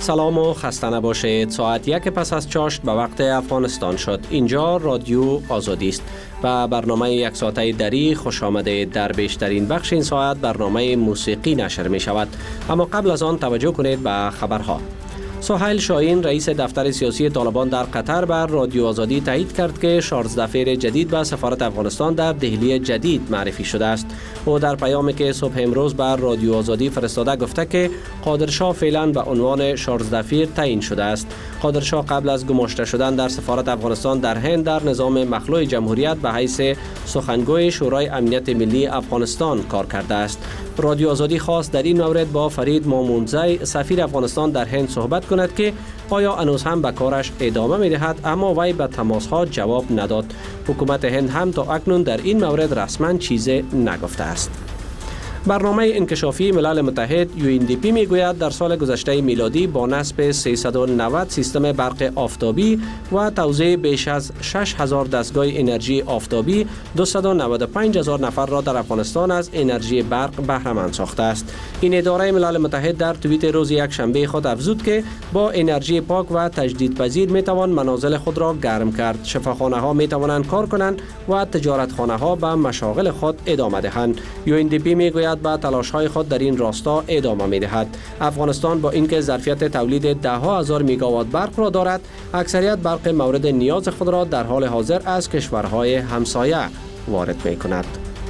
سلام و خسته نباشید. ساعت 1 پس از چاشت به وقت افغانستان شد. اینجا رادیو آزادی است و برنامه یک ساعته دری خوش آمده. در بیشترین بخش این ساعت برنامه موسیقی نشر می شود. اما قبل از آن توجه کنید به خبرها. سهیل شاهین رئیس دفتر سیاسی طالبان در قطر بر رادیو آزادی تایید کرد که 16 فیر جدید به سفارت افغانستان در دهلی جدید معرفی شده است. او در پیامی که صبح امروز بر رادیو آزادی فرستاده گفته که قادرشاه فعلا به عنوان 16 فیر تعیین شده است. قادرشاه قبل از گماشته شدن در سفارت افغانستان در هند در نظام مخلوع جمهوریت به حیث سخنگوی شورای امنیت ملی افغانستان کار کرده است. رادیو آزادی خواست در این مورد با فرید مامونزی سفیر افغانستان در هند صحبت کند که آیا هنوز هم به کارش ادامه می دهد، اما وی به تماس‌ها جواب نداد. حکومت هند هم تا اکنون در این مورد رسما چیزی نگفته است. برنامه انکشافی ملل متحد UNDP میگوید در سال گذشته میلادی با نصب 390 سیستم برق آفتابی و توزیع بیش از 6000 دستگاه انرژی آفتابی 295,000 نفر را در افغانستان از انرژی برق بهره مند ساخته است. این اداره ملل متحد در توییت روز یکشنبه خود افزود که با انرژی پاک و تجدیدپذیر میتوان منازل خود را گرم کرد، شفاخانه ها میتوانند کار کنند و تجارتخانه ها به مشاغل خود ادامه دهند. UNDP میگوید با تلاش‌های خود در این راستا ادامه می‌دهد. افغانستان با اینکه ظرفیت تولید ده‌ها هزار میگاوات برق را دارد، اکثریت برق مورد نیاز خود را در حال حاضر از کشورهای همسایه وارد می‌کند.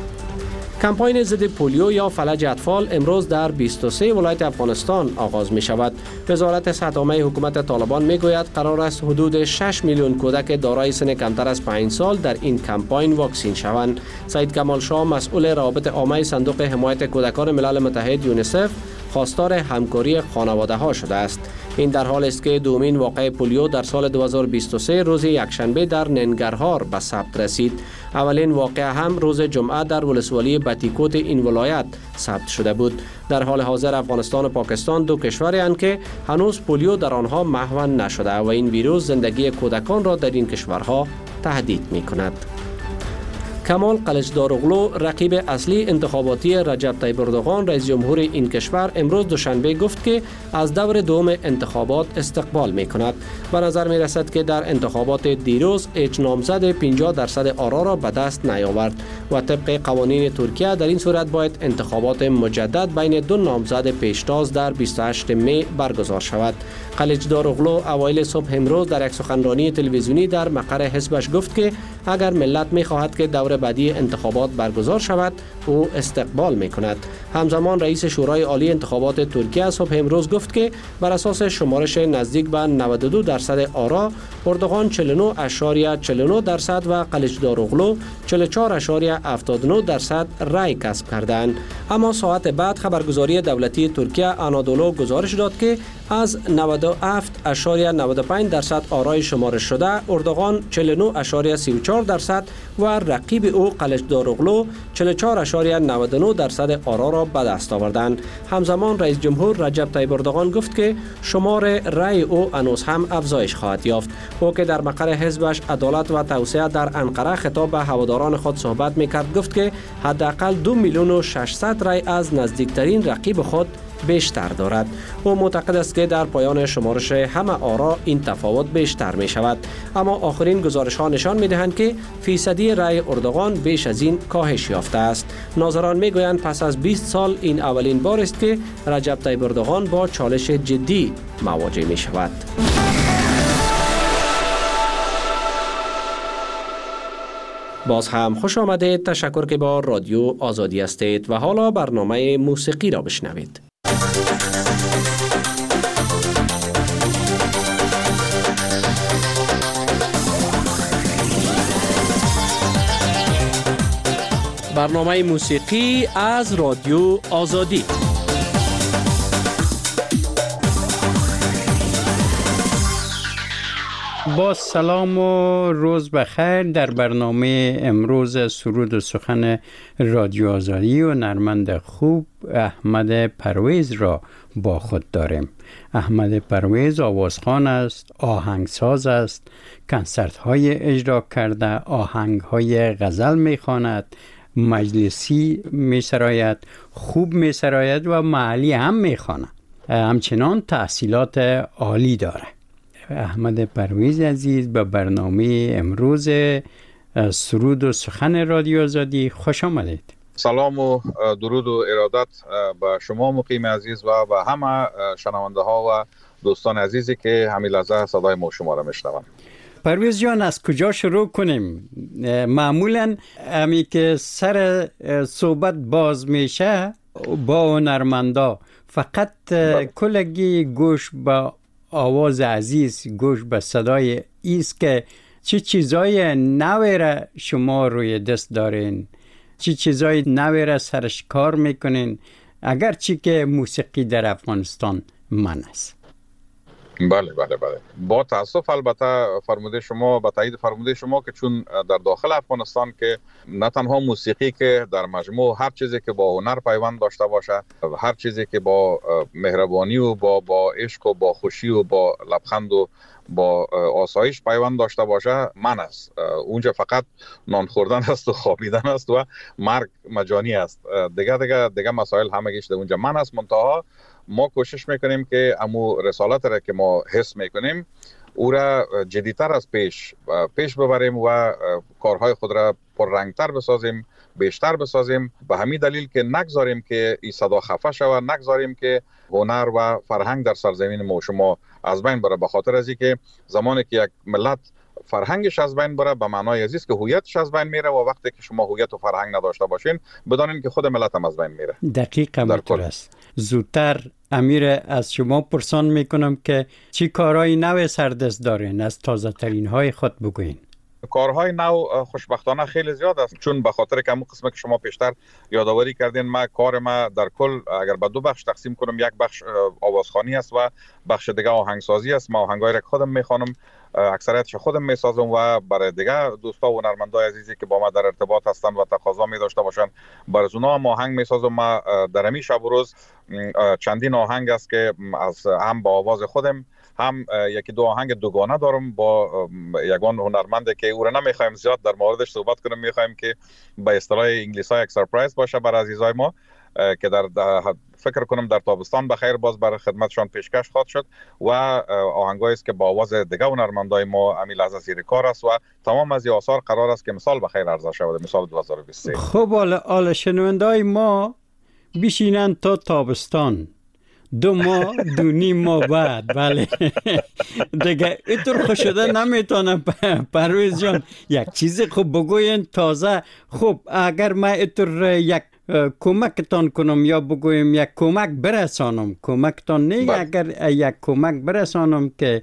کمپاین ضد پولیو یا فلج اطفال امروز در 23 ولایت افغانستان آغاز می شود. وزارت صحت عامه حکومت طالبان می گوید قرار است حدود 6 میلیون کودک دارای سن کمتر از 5 سال در این کمپاین واکسین شوند. سید کمال شاه مسئول روابط عامه صندوق حمایت کودکان ملل متحد یونیسف خواستار همکاری خانواده ها شده است. این در حال است که دومین واقعه پولیو در سال 2023 روز یکشنبه در ننگرهار به ثبت رسید. اولین واقعه هم روز جمعه در ولسوالی بتیکوت این ولایت ثبت شده بود. در حال حاضر افغانستان و پاکستان دو کشوری هستند که هنوز پولیو در آنها محو نشده و این ویروس زندگی کودکان را در این کشورها تهدید می کند. کمال قلچداروغلو رقیب اصلی انتخاباتی رجب طیب اردوغان رئیس جمهور این کشور امروز دوشنبه گفت که از دور دوم انتخابات استقبال می کند. به نظر می رسد که در انتخابات دیروز هیچ نامزد 50% آرا را به دست نیاورد و طبق قوانین ترکیه در این صورت باید انتخابات مجدد بین دو نامزد پیشتاز در 28 می برگزار شود. قلچداروغلو اوایل صبح امروز در یک سخنرانی تلویزیونی در مقر حزبش گفت که اگر ملت می خواهد که دور بعدی انتخابات برگزار شود او استقبال می کند. همزمان رئیس شورای عالی انتخابات ترکیه صبح امروز گفت که بر اساس شمارش نزدیک به 92% آرا اردوغان 49.49% و قلچداروغلو 44.79% رای کسب کردند. اما ساعت بعد خبرگزاری دولتی ترکیه آنادولو گزارش داد که از 97.95% آرای شمارش شده اردوغان 49.34% و رقیب او قلچداروغلو 44.99% آرا را به دست آوردند. همزمان رئیس جمهور رجب طیب اردوغان گفت که شمار رای او هنوز هم افزایش خواهد یافت. او که در مقر حزبش عدالت و توسعه در انقره خطاب به هواداران خود صحبت میکرد گفت که حداقل 2,600,000 رای از نزدیکترین رقیب خود بیشتر دارد. او معتقد است که در پایان شمارش همه آرا این تفاوت بیشتر می شود، اما آخرین گزارش ها نشان می دهند که فیصدی رای اردوغان بیش از این کاهش یافته است. ناظران می گویند پس از 20 سال این اولین بار است که رجب طیب اردوغان با چالش جدی مواجه می شود. باز هم خوش آمدید. تشکر که با رادیو آزادی هستید و حالا برنامه موسیقی را بشنوید. برنامه موسیقی از رادیو آزادی. با سلام و روز بخیر. در برنامه امروز سرود و سخن رادیو آزادی و نرمند خوب احمد پرویز را با خود داریم. احمد پرویز آوازخوان است، آهنگساز است، کنسرت های اجرا کرده، آهنگ های غزل می خواند، مجلسی می سراید، خوب می سراید و محلی هم می خواند. همچنان تحصیلات عالی داره. احمد پرویز عزیز به برنامه امروز سرود و سخن رادیو آزادی خوش آمدید. سلام و درود و ارادت به شما مقیم عزیز و به همه شنونده ها و دوستان عزیزی که همین لحظه صدای ما شما را میشنوند. پرویز جان از کجا شروع کنیم؟ معمولا همی که سر صحبت باز میشه با هنرمندا فقط کلگی گوش به آواز عزیز، گوش به صدای ایست که چه چیزای نوی را شما روی دست دارین، چه چیزای نوی را سرش کار میکنین، اگرچه که موسیقی در افغانستان من است. بله با تاسف البته فرموده شما به تایید فرموده شما که چون در داخل افغانستان که نه تنها موسیقی که در مجموع هر چیزی که با هنر پیوند داشته باشه، هر چیزی که با مهربانی و با عشق و با خوشی و با لبخند و با آسایش پیوند داشته باشه من است. اونجا فقط نان خوردن است و خوابیدن است و مرگ مجانی است. دیگه مسائل همگیش در اونجا من است. منتها ما کوشش میکنیم که امو رسالت را که ما حس میکنیم او را جدیتر از پیش ببریم و کارهای خود را پررنگتر بسازیم، بیشتر بسازیم، به همین دلیل که نگذاریم که این صدا خفه شود، نگذاریم که هنر و فرهنگ در سرزمین ما شما از بین بره. به خاطر از اینکه زمانی که یک ملت فرهنگش از بین بره به معنای عزیز که هویتش از بین میره و وقتی که شما هویت و فرهنگ نداشته باشین بدانین که خود ملت هم از بین میره. دقیقاً همینطور است. زودتر امیر از شما پرسان میکنم که چی کارهای نو سردست دارین؟ از تازه ترین های خود بگوین. کارهای نو خوشبختانه خیلی زیاد است، چون به خاطر که همون قسمه که شما پیشتر یادآوری کردین کار ما در کل اگر به دو بخش تقسیم کنم، یک بخش آوازخوانی است و بخش دیگه آهنگسازی است. ما آهنگای را خودم میخوانم، اکثریتش خودم میسازم و برای دیگه دوستا و هنرمندای عزیزی که با ما در ارتباط هستن و تقاضا می داشته باشن برای اونا هم آهنگ میسازم. ما در همین شب و روز چندین آهنگ است که از هم با آواز خودم، هم یکی دو آهنگ دوگانه دارم با یگان هنرمنده که او را نمیخوایم زیاد در موردش صحبت کنم، میخوایم که به اصطلاح انگلیس‌ها یک سرپرایز باشه برای عزیزای ما که در فکر کنم در تابستان بخیر باز برای خدمتشان پیشکش خواهد شد و آهنگایی است که با آواز دیگه هنرمندای ما همین لحظه زیر کار است و تمام از این آثار قرار است که مثال بخیر عرضه شود، مثال 2023. خب حالا شنوندای ما بشینن تا تابستان 2 ماه 2.5 ماه بعد، بله دیگه اینطور خوش شده نمیتونم. پرویز جان یک چیز خوب بگوین تازه. خب اگر من اینطور یک کمکتان کنم یا بگویم یک کمک برسانم، کمکتان نه اگر یک کمک برسانم که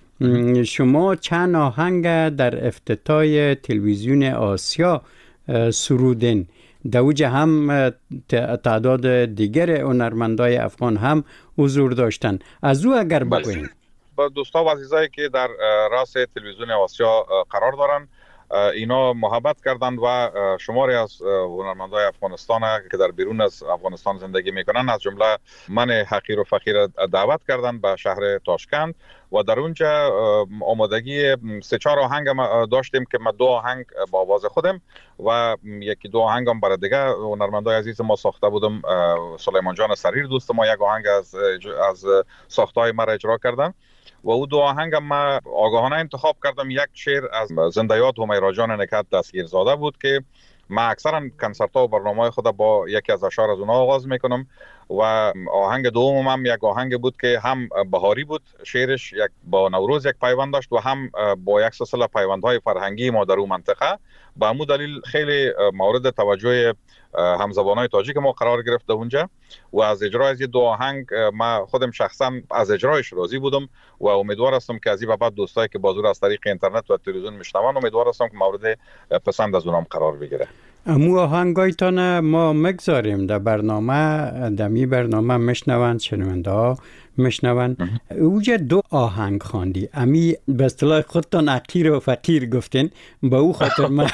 شما چند آهنگ در افتتاح تلویزیون آسیا سرودین، در اوج هم تعداد دیگر هنرمندای افغان هم حضور داشتن، از او اگر بگوین. با دوستا و عزیزایی که در راس تلویزیون آسیا قرار دارن اینا محبت کردند و شماری از هنرمندای افغانستان که در بیرون از افغانستان زندگی میکنن از جمله من حقیر و فقیر دعوت کردند به شهر تاشکند و در اونجا آمادگی 3-4 آهنگ داشتیم که ما 2 آهنگ با آواز خودم و 1-2 آهنگ هم برای دیگه هنرمندای عزیز ما ساخته بودم. سلیمان جان سریر دوست ما یک آهنگ از ساختهای ما را اجرا کردن و او 2 آهنگ ما آگاهانه انتخاب کردم. یک شعر از زنده یاد همیرا جان نکهت دستگیرزاده بود که ما اکثرا کنسرت ها و برنامه خود با یکی از اشعار از اونها آغاز میکنم و آهنگ دوم هم یک آهنگ بود که هم بهاری بود، شعرش یک با نوروز یک پیوند داشت و هم با یک سلسله پیوندهای فرهنگی ما در اون منطقه. به همون دلیل خیلی مورد توجه همزبانای تاجیک ما قرار گرفته اونجا و از اجرای از 2 آهنگ ما خودم شخصا از اجرایش راضی بودم و امیدوار هستم که از این بعد دوستایی که بازور از طریق اینترنت و تلویزیون میشنون امیدوار هستم که مورد پسند از اونام قرار بگیره. امو آهنگایتان ما مگذاریم در برنامه، دمی برنامه مشنون، شنونده ها مشنون. اوجه 2 آهنگ خواندی، امی به اصطلاح خودتان حقیر و فقیر گفتین، با او خاطر من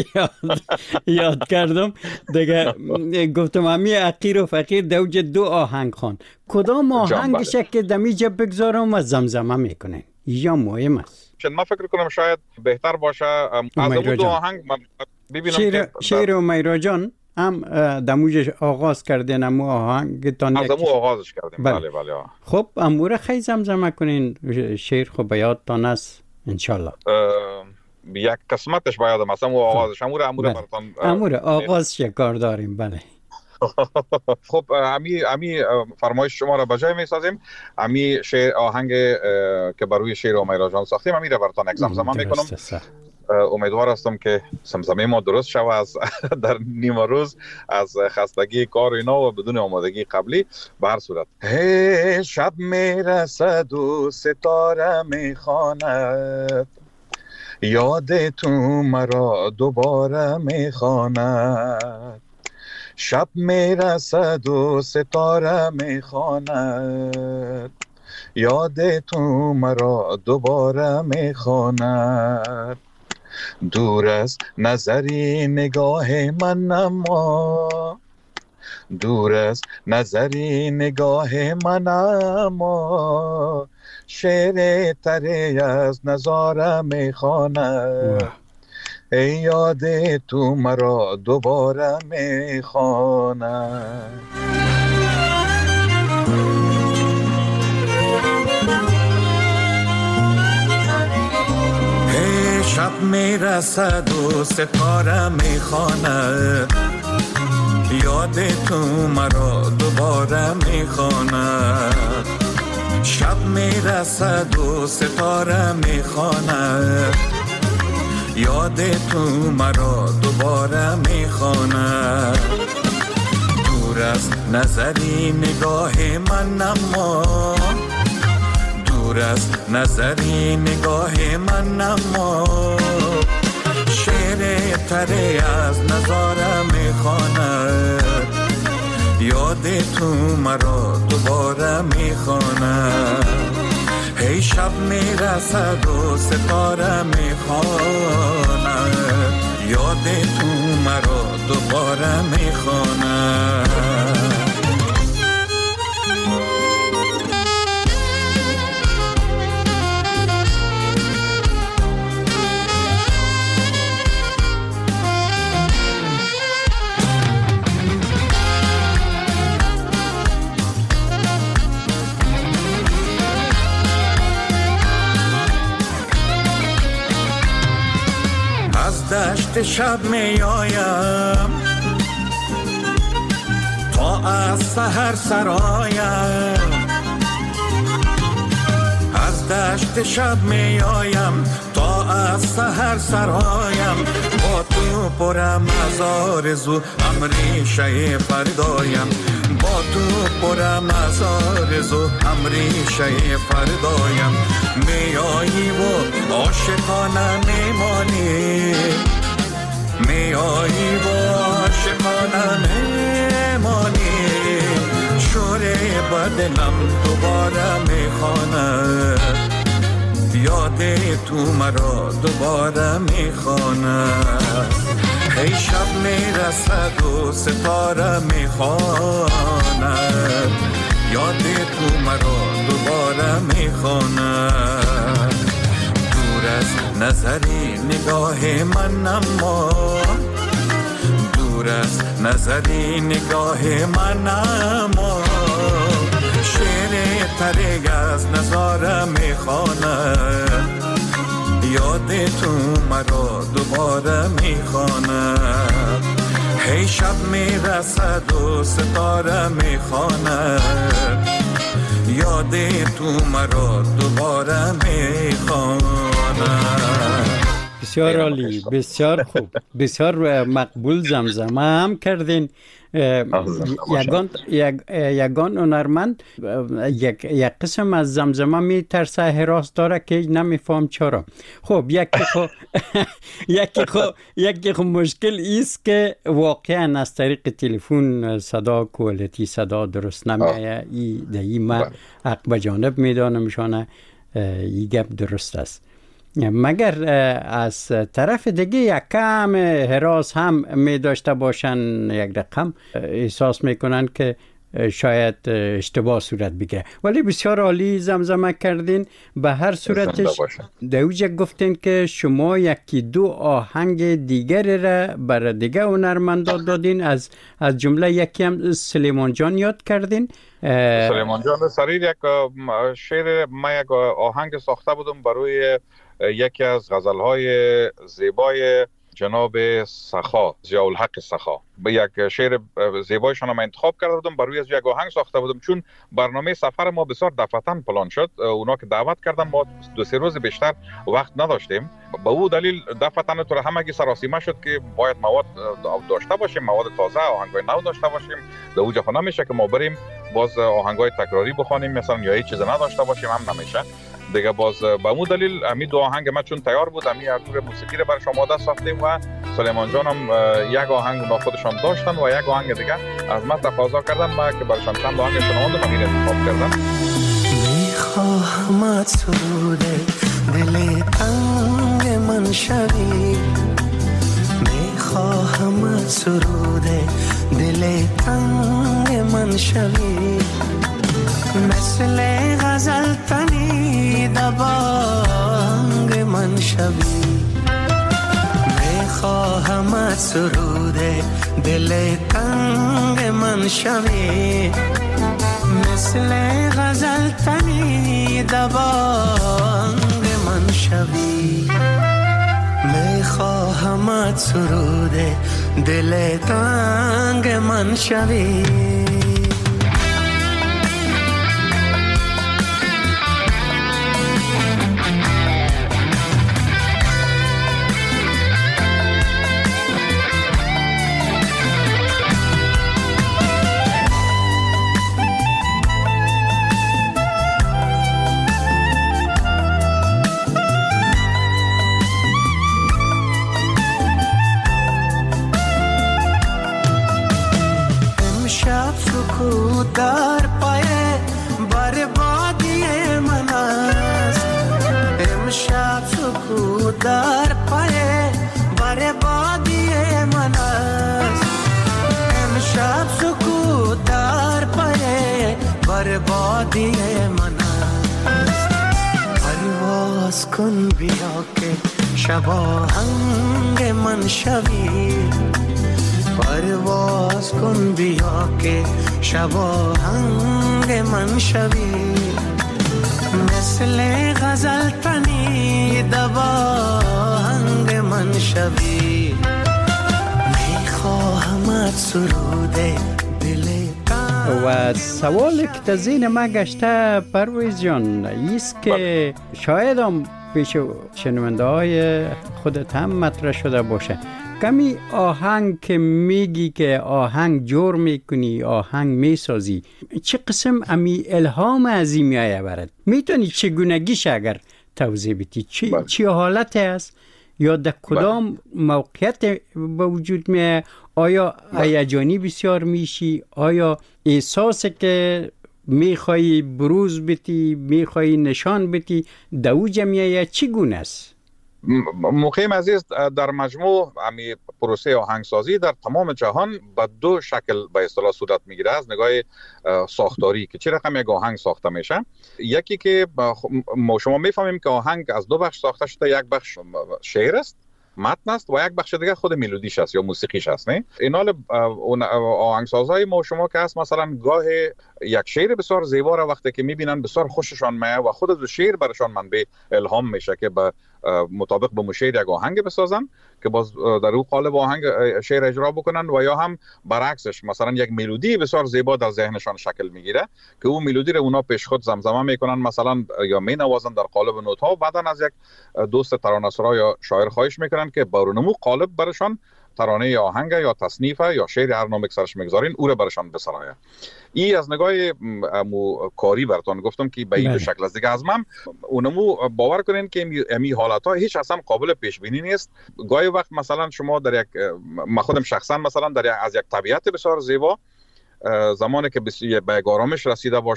یاد کردم دیگه، گفتم امی حقیر و فقیر در اوجه 2 آهنگ خواند. کدام آهنگشه که دمی جا بگذارم و زمزمه میکنین یا مهم است؟ من فکر کنم شاید بهتر باشه از اون 2 آهنگ ببینم شعر همیرا جان هم دموجش آغاز کردین امو آهنگتان از امو آغازش کردیم. بله. بله. خب اموره خیلی زمزمه کنین شعر خب بیادتان است انشالله. یک قسمتش بیادم است امو آغازش. اموره براتان اموره آغاز شکار داریم. بله. خب امی فرمایش شما را بجای میسازیم. امی شعر آهنگ که بروی شعر امیرا جان ساختیم امی را براتان یک زمزمه میکنم. امیدوار هستم که زمزمه ما درست شود از در نیمه روز از خستگی کار اینا و بدون آمادگی قبلی. به هر صورت هی شب میرسد و ستاره میخواند، یاد تو مرا دوباره میخواند. شب میرسد و ستاره میخواند، یاد تو مرا دوباره میخواند. دور از نظری نگاه من اما، دور از نظری نگاه من اما، شعر تری از نظاره میخواند. ای یاد تو مرا دوباره میخواند. هی شب میرسد و ستاره میخواند، یاد تو مرا دوباره میخواند. شب میرسد و ستاره میخواند، یاد تو مرا دوباره میخواند. دور از نظری نگاه من اما، دور از نظری نگاه من اما، شعر تری از نظاره میخواند. یاد تو مرا دوباره میخواند. هی شب میرسد و ستاره میخواند، یاد تو مرا دوباره میخواند. دشت شب می آیم تا از سحر سرایم، از دشت شب می آیم تا از سحر سرایم. با تو پرم از آرزو امریشه فردایم، با تو پرم از آرزو امریشه فردایم. می آیی و عاشقانه میمانی، می آیی و عاشقانه میمانی. شور بدنم دوباره میخواند، یاد تو مرا دوباره میخواند. هی شب میرسد و ستاره میخواند، یاد تو مرا دوباره میخواند. دور از نظری نگاه من اما، دور از نظری نگاه من اما، شعر تری از نظاره میخواند. یاد تو مرا دوباره میخواند. هی شب میرسد و ستاره میخواند، یاد تو مرا دوباره میخواند. بسیار عالی، بسیار خوب، بسیار مقبول زمزمه هم کردین. یگان هنرمند یک قسم از زمزمه می ترسه حراس داره که نمیفهم چرا. خب یکی خو مشکل ایست که واقعا از طریق تلفن صدا کوالیتی صدا درست نمیه. ای ما حق به جانب میدانم شانه ای گپ درست است، مگر از طرف دیگه یک کم حراس هم می داشته باشن. یک رقم احساس میکنن که شاید اشتباه صورت بگیره. ولی بسیار عالی زمزمه کردین. به هر صورتش دوجه گفتین که شما یکی دو آهنگ دیگر را برای دیگه هنرمندا دادین، از جمله یکی هم سلیمان جان یاد کردین. سلیمان جان سریر یک شعر، من یک آهنگ ساخته بودم برای یکی از غزلهای زیبای جناب سخا، ضیاءالحق سخا. به یک شعر زیبایشان من انتخاب کرده بودم، برای از یک آهنگ ساخته بودم. چون برنامه سفر ما بسیار دفعتاً پلان شد، اونا که دعوت کردن ما 2-3 روز بیشتر وقت نداشتیم. به او دلیل دفعتاً تو همگی سراسیمه شد که باید مواد داشته باشیم، مواد تازه، آهنگای نو داشته باشیم. در اوجا خود نمیشه که ما بریم باز آهنگای تکراری بخوانیم مثلا یا هیچ چیز نداشته باشیم، هم نمیشه دیگه. باز به اون دلیل امی دو آهنگ ما چون تیار بود، امی ارتور موسیقی رو برش آماده ساختیم و سلیمان جان هم یک آهنگ اونا خودشان داشتن و یک آهنگ دیگه از من تقاضا کردن ما که برشان چند آهنگ شنوندم و انتخاب کردم. میخواهم سرود دل تنگ من شوی، میخواهم سرود دل تنگ من شوی، مثل غزل تنی دبانگ من شوی، میخواهم سرود دل تنگ من شوی، مثل غزل تنی دبانگ من شوی، میخواهم سرود دل تنگ من شوی. در پای بربادی من است، امشب سکوت در پای بربادی من است، امشب سکوت در پای بربادی من است. پرواز کن بیا که شب آهنگ من شوی، پرواز کن بیا که شب آهنگ من شوی، مثل غزل تنی دباهنگ من شوی، میخواهم سرود دل. و سوال که تزین ما گشته پرویز جان ایست که شاید هم پیش شنونده های خودت هم مطرح شده باشه، کمی آهنگ که میگی که آهنگ جور میکنی، آهنگ میسازی، چه قسم امی الهام از این میایه برد؟ میتونی چگونگیش اگر توضیح بدی؟ چی حالت است یا در کدام موقعیت به وجود میایه؟ آیا هیجانی بسیار میشی؟ آیا احساسی که میخوایی بروز بدی، میخوایی نشان بدی در اوج میایه چگونه است؟ مقیم عزیز، در مجموع امی پروسه آهنگسازی در تمام جهان به دو شکل به اصطلاح صورت میگیره از نگاه ساختاری که چه رقم یک آهنگ ساخته میشه. یکی که شما میفهمیم که آهنگ از دو بخش ساخته شده، یک بخش شعر است، متن است، و یک بخش دیگه خود ملودیش است یا موسیقیش است. نه اینال آهنگسازهای ما شما که هست مثلا گاه یک شعر بسیار زیبا را وقتی که میبینن بسیار خوششان میاد و خود از شعر برشان منبع الهام میشه که به مطابق به مشعر یک آهنگ بسازن که باز در اون قالب آهنگ شعر اجرا بکنن، و یا هم برعکسش مثلا یک ملودی بسیار زیبا در ذهنشان شکل میگیره که اون ملودی رو اونا پیش خود زمزمه میکنن مثلا یا مینوازن در قالب نوت ها، و بعدن از یک دوست ترانه‌سرا یا شاعر خواهش میکنن که برونمو قالب برشان ترانه یا آهنگ یا تصنیف یا شعر هر نام سرش میگذارین او رو برشان بسرایه. این از نگاه کاری براتون گفتم که به این دو شکل است. دیگه از من اونمو باور کنین که امی حالت ها هیچ اصلا قابل پیش بینی نیست. گاهی وقت مثلا شما در یک من خودم شخصا مثلا در از یک طبیعت بسیار زیبا زمانی که به آرامش رسیده باشم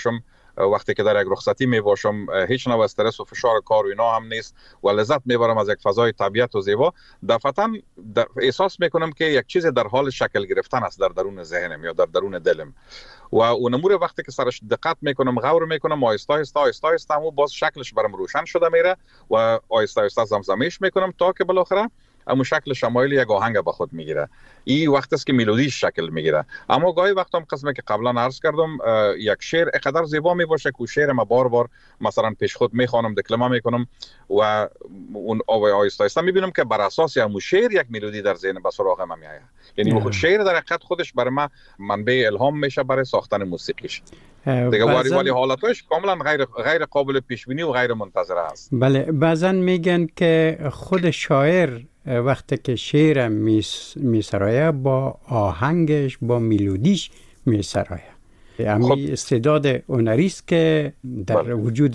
وقتی که در یک رخصتی می باشم هیچ نوع استرس و فشار کار و اینا هم نیست و لذت میبرم از یک فضای طبیعت و زیبا. دفعتاً احساس میکنم که یک چیز در حال شکل گرفتن است در درون ذهنم یا در درون دلم و اون امور وقتی که سرش دقت میکنم، غور میکنم، آهسته آهسته همون باز شکلش برام روشن شده میره و آهسته آهسته زمزمه‌اش میکنم تا که بالاخره اما شکل شمایل یک آهنگ به خود میگیره. این وقت است که ملودیش شکل میگیره. اما گاهی وقتا هم قسمی که قبلا عرض کردم یک شعر اینقدر زیبا میباشه که شعر ما بار بار مثلا پیش خود میخوانم، دکلمه میکنم و اون آهسته آهسته میبینم که بر اساس همون شعر یک ملودی در ذهن به سراغ من میاد. یعنی خود شعر در حقیقت خودش برای من منبع الهام میشه برای ساختن موسیقیش. دیگه ولی حالتش کاملا غیر قابل پیش بینی و غیر منتظره است. بله، بعضن میگن که خود شاعر وقتی که شعر میسرایه با آهنگش، با ملودیش میسرایه. امی استعداد هنری است که در وجود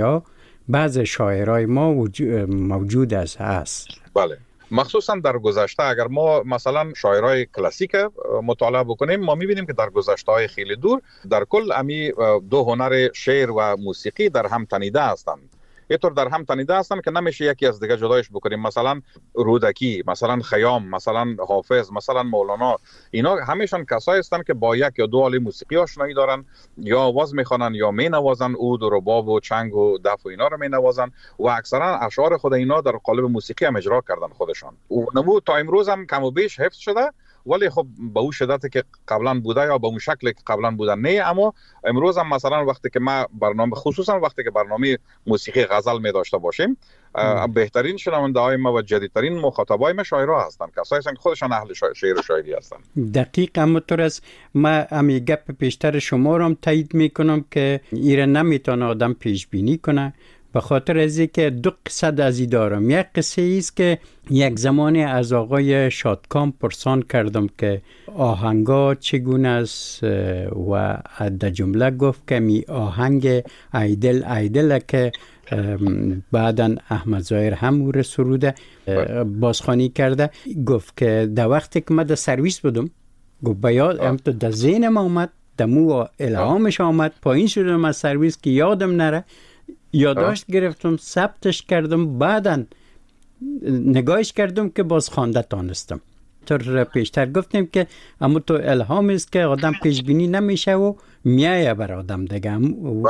بعض شاعرای ما موجود هست. بله، مخصوصا در گذشته اگر ما مثلا شاعرای کلاسیک مطالعه بکنیم ما میبینیم که در گذشته‌های خیلی دور در کل امی دو هنر شعر و موسیقی در هم تنیده هستند. اینطور در هم تنیده هستند که نمیشه یکی از دیگه جدایش بکنیم. مثلا رودکی، مثلا خیام، مثلا حافظ، مثلا مولانا، اینا همیشون کسایی هستند که با یک یا دو آله موسیقی آشنایی دارن، یا آواز میخوانن یا مینوازن، عود و رباب و چنگ و دف و اینا رو مینوازن و اکثرا اشعار خود اینا در قالب موسیقی هم اجرا کردن خودشان. و نمو تا امروز هم کم و بیش حفظ شده، ولی خب به اون شدتی که قبلا بوده یا به اون شکلی که قبلا بوده نه. اما امروز هم مثلا وقتی که ما برنامه، خصوصا وقتی که برنامه موسیقی غزل می داشته باشیم، بهترین شنونده های ما و جدیدترین مخاطبای ما شاعرها هستند، کسایی هستند که خودشان اهل شعر و شاعری هستند. دقیق همونطور است. ما امی گپ پیشتر شما رو هم تایید میکنم که ایره نمیتونه آدم پیش بینی کنه، به خاطر از اینکه دو قصه از این دارم. یک قصه است که یک زمانی از آقای شادکام پرسان کردم که آهنگا چگونه است و در جمله گفت که می آهنگ ایدل که بعداً احمد ظاهر هم او سروده بازخوانی کرده. گفت که در وقتی که من در سرویس بودم، گفت بیاد هم تو در ذهنم آمد، دمو الهامش آمد، پایین شدم از سرویس که یادم نره، یادداشت گرفتم، ثبتش کردم، بعداً نگاهش کردم که باز خوانده تانستم. طور پیشتر گفتیم که اما تو الهام است که آدم پیش بینی نمیشه و میایه بر آدم دیگه.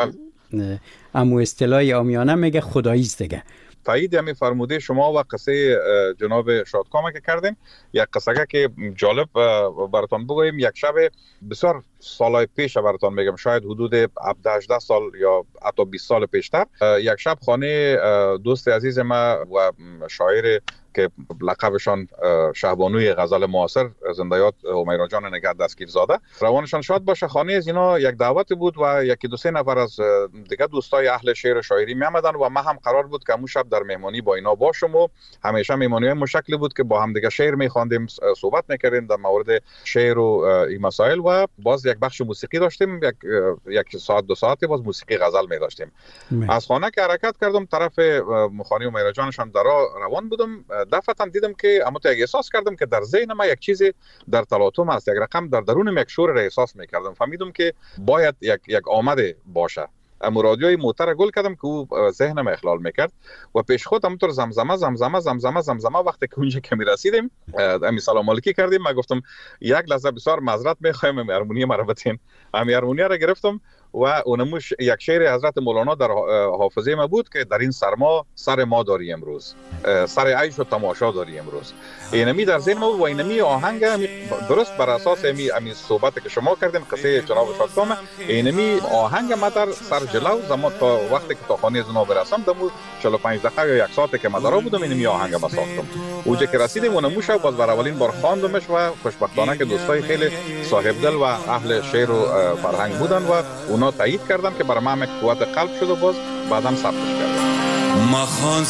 اما اصطلاح عامیانه میگه خدایی است دیگه. تایید همی فرموده شما و قصه جناب شادکام که کردیم. یک قصه که جالب براتون بگویم. یک شب بسیار سالهای پیش براتون میگم، شاید حدود 17-18 سال یا حتی 20 سال پیشتر، یک شب خانه دوست عزیز ما و شاعر که لقبشان شهبانوی غزل معاصر زنده‌یاد همیرا جان نگه دستگیرزاده روانشان شاد باشه، خانه از اینا یک دعوت بود و یکی دو سه نفر از دیگه دوستای اهل شعر و شاعری می آمدن و ما هم قرار بود که اون شب در مهمانی با اینا باشم و همیشه مهمانی مشکلی بود که با هم دیگه شعر می‌خواندیم، صحبت می‌کردیم در مورد شعر و این مسائل و باز یک بخش موسیقی داشتیم، یک ساعت دو ساعتی باز موسیقی غزل می داشتیم. از خانه که حرکت کردم طرف خانه همیرا جانشان در روان بودم، دفعتا دیدم که اما تو احساس کردم که در ذهن ما یک چیزی در تلاطم است، یک رقم در درونم یک شور را احساس می‌کردم. فهمیدم که باید یک آمده باشه. اما رادیوی موتر گل کردم که او ذهنم اخلال میکرد و پیش خود همونطور زمزمه وقتی که اونجا که میرسیدیم امی سلام علیکی کردیم. من گفتم یک لحظه بسیار معذرت میخوایم، امی هارمونی مرا بتین. امی هارمونی را گرفتم و اونموش یک شعر حضرت مولانا در حافظه ما بود که در این سرما سر ما داری امروز، سر عیش و تماشا داری امروز. اینمی در ذهن ما و اینمی آهنگ درست بر اساس امی صحبت که شما کردین قصه جناب شادکام، اینمی آهنگ ما در سر جلو زمان تا وقتی که تا خانه زنا برسم دمو 45 دقیقه یا یک ساعت که مدارا بودم اینمی آهنگ ما ساختم. اونجا که رسیدیم اونموش باز بر اولین بار خواندمش و خوشبختانه که دوستای خیلی صاحب دل و اهل شعر و فرهنگ بودن و اونا تایید کردن که برای من قوت قلب شد و باز بعداً ثبتش کردم. مخان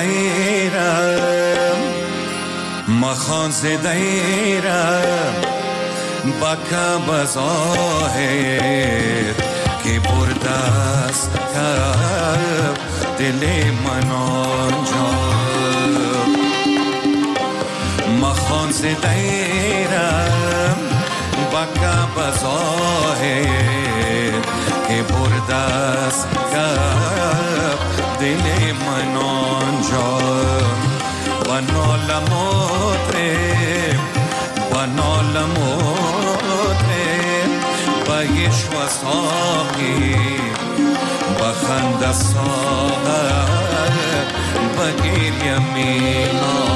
زدیرم بکا بظاهر که بردست کب دل من آنجا. مخان زدیرم بکا بظاهر که بردست عیش و ساقی بخند ساغر بگیر یمینا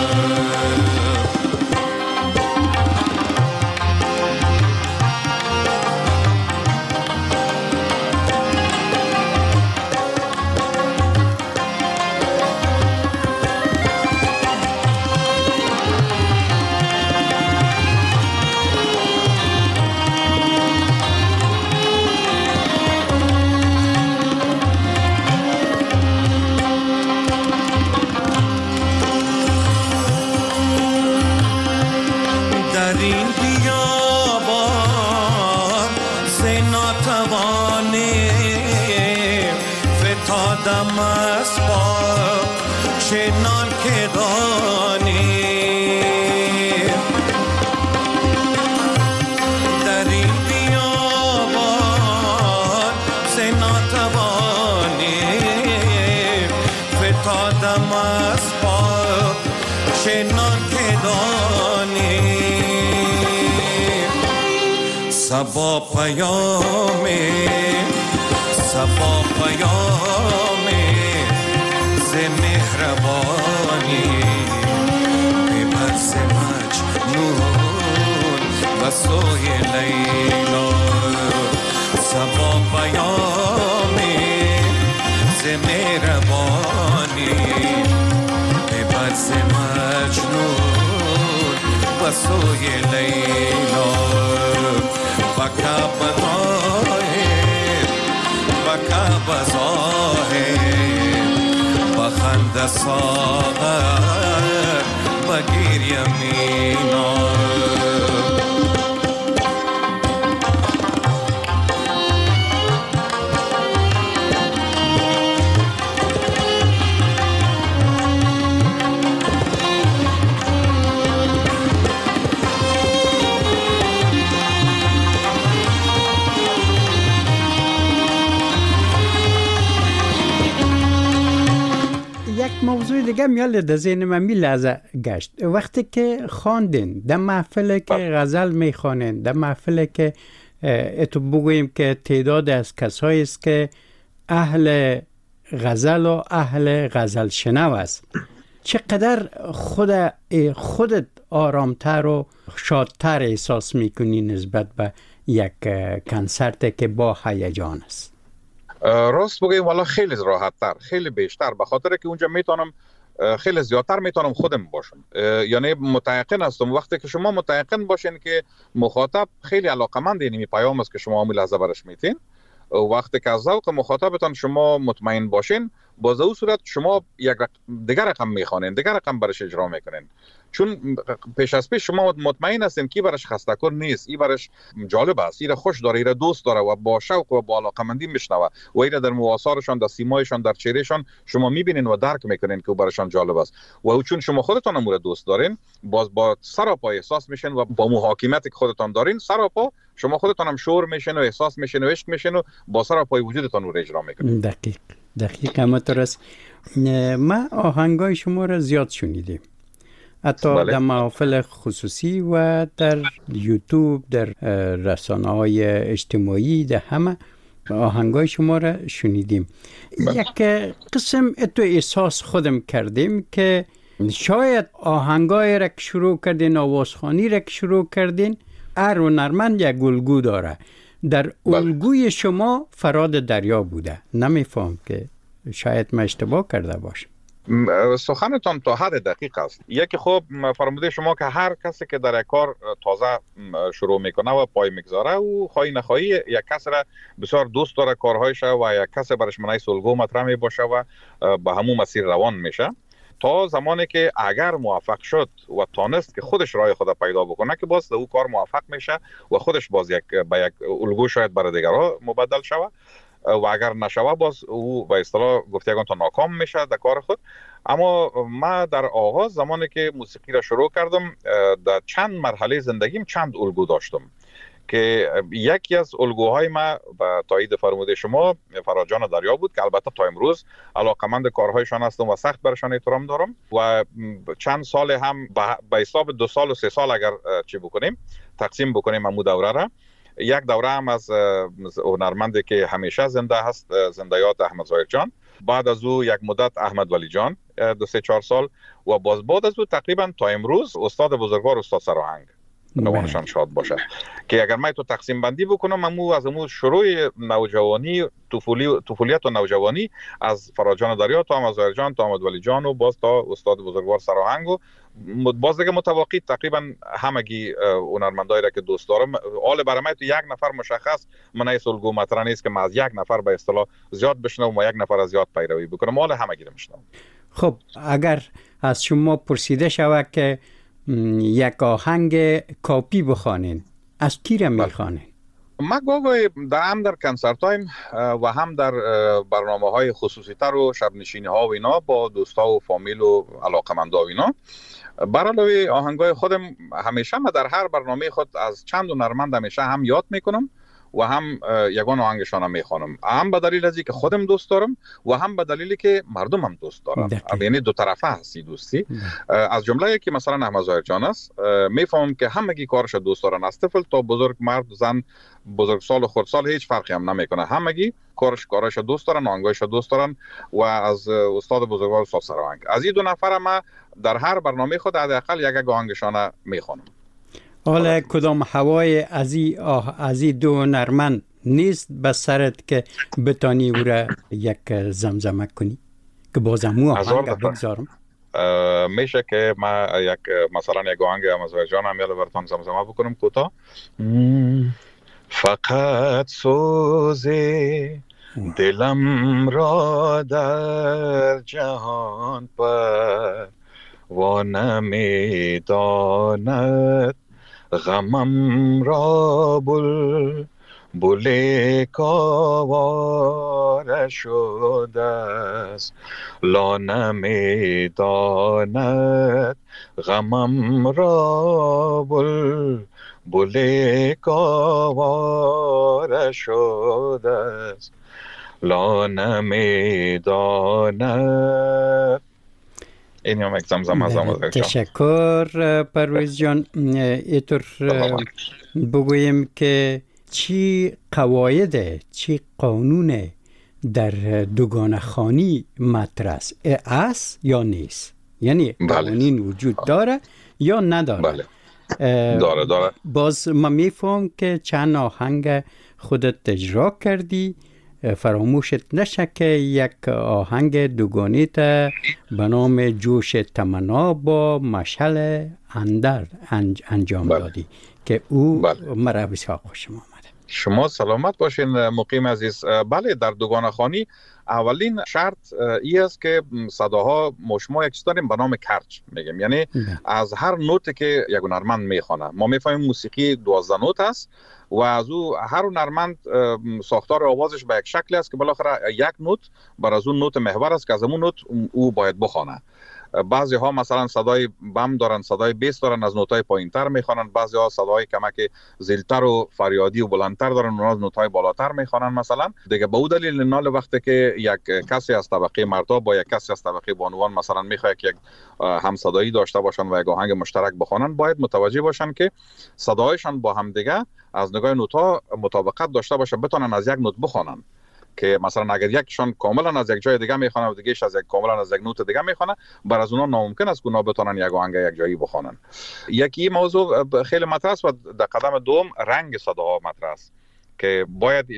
چنان که دانی در این بیابان سناتوانی فتادم از پا چنان که دانی صبا پیامی مهربانی ببر ز مجنون و سوی لیلا صبا پیامی ز مهربانی ببر ز مجنون و سوی لیلا بکا بظاهر بخند ساغر بگیر یمینا موضوع دیگه میال در ذهن من می لحظه گشت وقتی که خواندین در محفل که غزل میخوانین در محفل که اتو بگوییم که تعداد از کسایی است که اهل غزل و اهل غزل شنو است چقدر خودت آرامتر و شادتر احساس میکنی نسبت به یک کنسرت که با هیجان است؟ راست بگیم والا خیلی راحت‌تر خیلی بیشتر به خاطر که اونجا میتونم خیلی زیادتر میتونم خودم باشم یعنی متيقن هستم وقتی که شما متيقن باشین که مخاطب خیلی علاقمند این پیام است که شما همین لحظه برش میتین وقتی که از ذوق مخاطبتان شما مطمئن باشین باز او صورت شما یک دیگر رقم میخوانین دیگر رقم برش اجرا میکنین چون پیش از پیش شما مطمئن هستین که برش خسته‌کار نیست این برش جالب است این خوش داره این دوست داره و با شوق و با علاقمندی میشنوه و این در مواصلشان در سیمایشان در چهرهشان شما میبینین و درک میکنین که برشان جالب است و چون شما خودتان امور دوست دارین باز با سراپا احساس میشین و با محاکمیتی که خودتان دارین سراپا شما خودتان هم شور میشین و احساس میشین و عشق میشین و با سراپای وجودتان رو اجرا میکنین. دقیق همینطور است. ما آهنگای شما را زیاد شنیدیم حتی در محافل خصوصی و در یوتیوب در رسانه‌های اجتماعی در همه آهنگای شما را شنیدیم. یک قسم اتو احساس خودم کردیم که شاید آهنگای را که شروع کردین آوازخوانی را که شروع کردین هر هنرمند یک الگو داره در الگوی شما فراد دریا بوده نمیفهم که شاید من اشتباه کرده باشم. سخنتان تا حد دقیق است. یکی خب فرموده شما که هر کسی که در یک کار تازه شروع میکنه و پای میگذاره او خواهی نخواهی یک کس را بسیار دوست داره کارهایش و یک کسی برش منعی الگو مطرح می باشه و به همون مسیر روان میشه تا زمانی که اگر موفق شد و تانست که خودش راه خود پیدا بکنه که باز او کار موفق میشه و خودش باز به یک الگو شاید برای دیگرها مبدل شود و اگر نشوه باز او به اصطلاح گفتگان تا ناکام میشه در کار خود. اما ما در آغاز زمانی که موسیقی را شروع کردم در چند مرحله زندگیم چند الگو داشتم که یکی از الگوهای ما به تایید فرموده شما فراد دریا بود که البته تا امروز علاقمند کارهایشان هستم و سخت برشان احترام دارم و چند سال هم به حساب 2 سال و 3 سال اگر چی بکنیم تقسیم بکنیم همون دوره را یک دوره هم از هنرمندی که همیشه زنده هست، زندیات احمد ظاهر جان. بعد از او یک مدت احمد ولی جان 2-3-4 سال و باز بعد از او تقریبا تا امروز استاد بزرگوار استاد سراهنگ نوانشان شاد باشه. که اگر من تو تقسیم بندی بکنم، از امو شروع نوجوانی، طفولیت و نوجوانی از فراجان دریا تا احمد ظاهر جان تا احمد ولی جان و باز تا استاد بزرگوار سراهنگ و باز دیگه متواقی تقریبا همگی هنرمندایی را که دوست دارم. حال برای من تو یک نفر مشخص من ایس الگو مطرح نیست که من از یک نفر به اصطلاح زیاد بشنوم و یک نفر از زیاد پیروی بکنم. حال همگی رو میشنوم. خب اگر از شما پرسیده شود که یک آهنگ کاپی بخوانین، از کی را میخوانین؟ ما گاهی هم در کنسرت تایم و هم در برنامه های خصوصی تر و شب نشینی ها و اینا با دوستا و فامیل و علاقمندا و اینا، برای آهنگای خودم همیشه ما در هر برنامه خود از چند هنرمند همیشه هم یاد میکنم و هم یگان آهنگشان هم میخوانم، هم به دلیل ازی که خودم دوست دارم و هم به دلیلی که مردم هم دوست دارن. یعنی دو طرفه هستی دوستی. از جمله که مثلا احمد ظاهر جان است، میفهمم که همگی کارش دوست دارن، از طفل تا بزرگ، مرد زن، بزرگسال و خردسال هیچ فرقی هم نمیکنه، همگی کارش دوست دارن، آهنگایش دوست دارن. و از استاد بزرگوار استاد سراهنگ، از این دو نفر ما در هر برنامه خود حداقل یک آهنگشان میخوانم. حالا کدام هوای از این دو هنرمند نیست به سرت که بتانی او را یک زمزمه کنی که بازم او آهنگ بگذارم؟ میشه که ما مثلا یک آهنگ احمد ظاهر جان هم براتون زمزمه بکنم کوتاه. فقط سوز دلم را در جهان پر و نمیداند، غمم را بل کاواره شده است، لا نمیداند، غمم را بل کاواره شده است، لا نمیداند. این هم یک زمزمه. تشکر پرویز جان. اینطور بگویم که چی قواعد، چی قانون در دوگانه خوانی مطرح است یا نیست؟ یعنی قوانین وجود داره یا نداره؟ بله. داره. باز ما میفهم که چند آهنگ خودت اجرا کردی، فراموشت نشه که یک آهنگ دوگانه تا به نام جوش تمنا با مشعل اندر انجام دادی که او مرا بسیار خوشم آمده. شما سلامت باشین مقیم عزیز. بله، در دوگانه خوانی اولین شرط ای است که صداها ما یک چیز داریم به نام کرج میگیم، یعنی از هر نوتی که یک هنرمند میخونه ما میفهمیم موسیقی 12 نوت است و از او هر هنرمند ساختار آوازش به یک شکلی است که بالاخره یک نوت بر از اون نوت محور است که از اون نوت او باید بخونه. بعضی ها مثلا صدای بم دارن، صدای بیس دارن، از نوتای پایینتر میخوانن. بعضی ها صدای کمک زیلتر و فریادی و بلندتر دارن، اونها از نوتای بالاتر میخوانن مثلا. دیگه به اون دلیل نال وقتی که یک کسی از طبقه مردا با یک کسی از طبقه بانوان مثلا میخواد که یک هم صدایی داشته باشن و یک آهنگ مشترک بخوانن، باید متوجه باشن که صدایشان با هم دیگه از نگاه نوت‌ها مطابقت داشته باشه، بتونن از یک نوت بخوانن. که مثلا اگر یکشان کاملا از یک جای دیگه میخونه و دیگه‌اش از یک کاملا از یک نوت دیگه میخونه، بر از اونها ناممکن است که اونها بتونن یک آهنگ یک جایی بخونن. یکی موضوع خیلی مطرح است و در قدم دوم رنگ صداها مطرح است که باید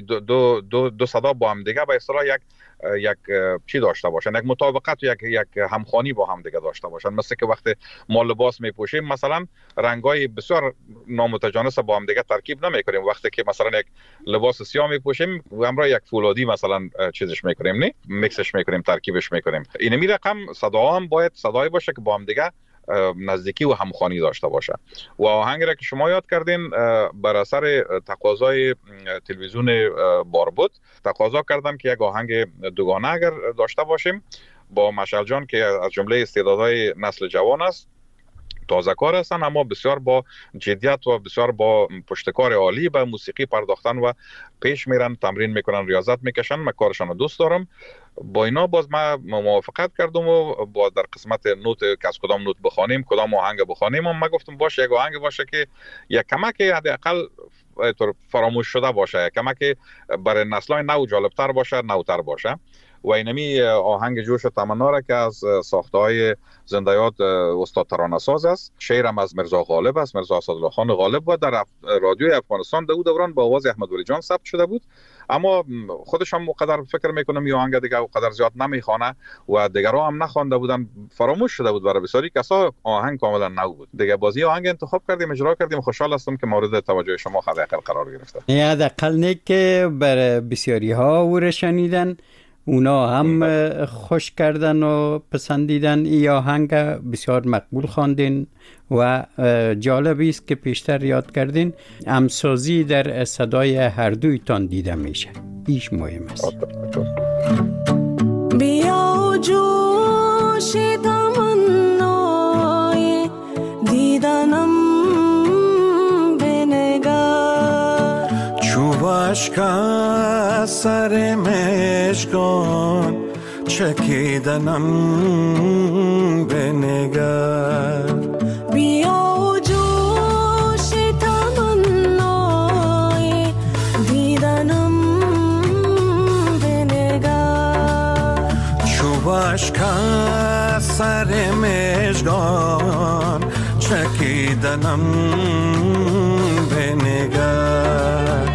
دو صدا با هم دیگه به اصطلاح یک چی داشته باشن، یک مطابقت و یک همخوانی با هم دیگه داشته باشن. مثل که وقتی ما لباس میپوشیم مثلا رنگای بسیار نامتجانس با هم دیگه ترکیب نمیکنیم. وقتی که مثلا یک لباس سیاه میپوشیم و همراه یک فولادی مثلا چیزش میکنیم، نه میکسش میکنیم، ترکیبش میکنیم. این می رقم صدا هم باید صدایی باشه که با هم دیگه نزدیکی و همخوانی داشته باشه. و آهنگی را که شما یاد کردین بر اثر تقاضای تلویزیون باربود تقاضا کردن که یک آهنگ دوگانه اگر داشته باشیم با مشعل جان که از جمله استعدادهای نسل جوان است، تازه کار هستن اما بسیار با جدیت و بسیار با پشتکار عالی به موسیقی پرداختن و پیش میرن، تمرین میکنن، ریاضت میکشن. من کارشان رو دوست دارم. با اینا باز ما موافقت کردم و با در قسمت نوت که از کدام نوت بخوانیم، کدام آهنگ بخوانیم، من گفتم باشه یک آهنگ باشه که یک کمک حداقل اینطور فراموش شده باشه، کمک برای نسل‌های نو جالبتر باشه، نوتر باشه. و اینمی آهنگ جوش و تمنا را که از ساخته‌های زنده یاد استاد ترانه‌ساز است، شعرم از مرزا غالب است، مرزا اسدالله خان غالب، و در رادیوی افغانستان در دوران با آواز احمد ولی جان ثبت شده بود. اما خودش هم مقدر فکر میکنم این آهنگ دیگه اونقدر زیاد نمیخوانه و دیگرها هم نخوانده بودن، فراموش شده بود برای بسیاری کسا. آهنگ کاملا نو بود دیگه. بازی آهنگ انتخاب کردیم، اجرا کردیم. خوشحال هستم که مورد توجه شما حداقل قرار گرفته. نه حداقل نه که برای بسیاری ها او را شنیدن، اونا هم خوش کردن و پسندیدن. این آهنگ بسیار مقبول خواندین و جالبی است که پیشتر یاد کردین همسازی در صدای هر دویتان دیده میشه. ایش مهم است. بیا جوش تمنای دیدنم بنگر، چوبش که سر مشکان چکیدنم بنگر. بیا جوش تمنای دیدنم بنگر، چوبش که سر مشکان چکیدنم بنگر.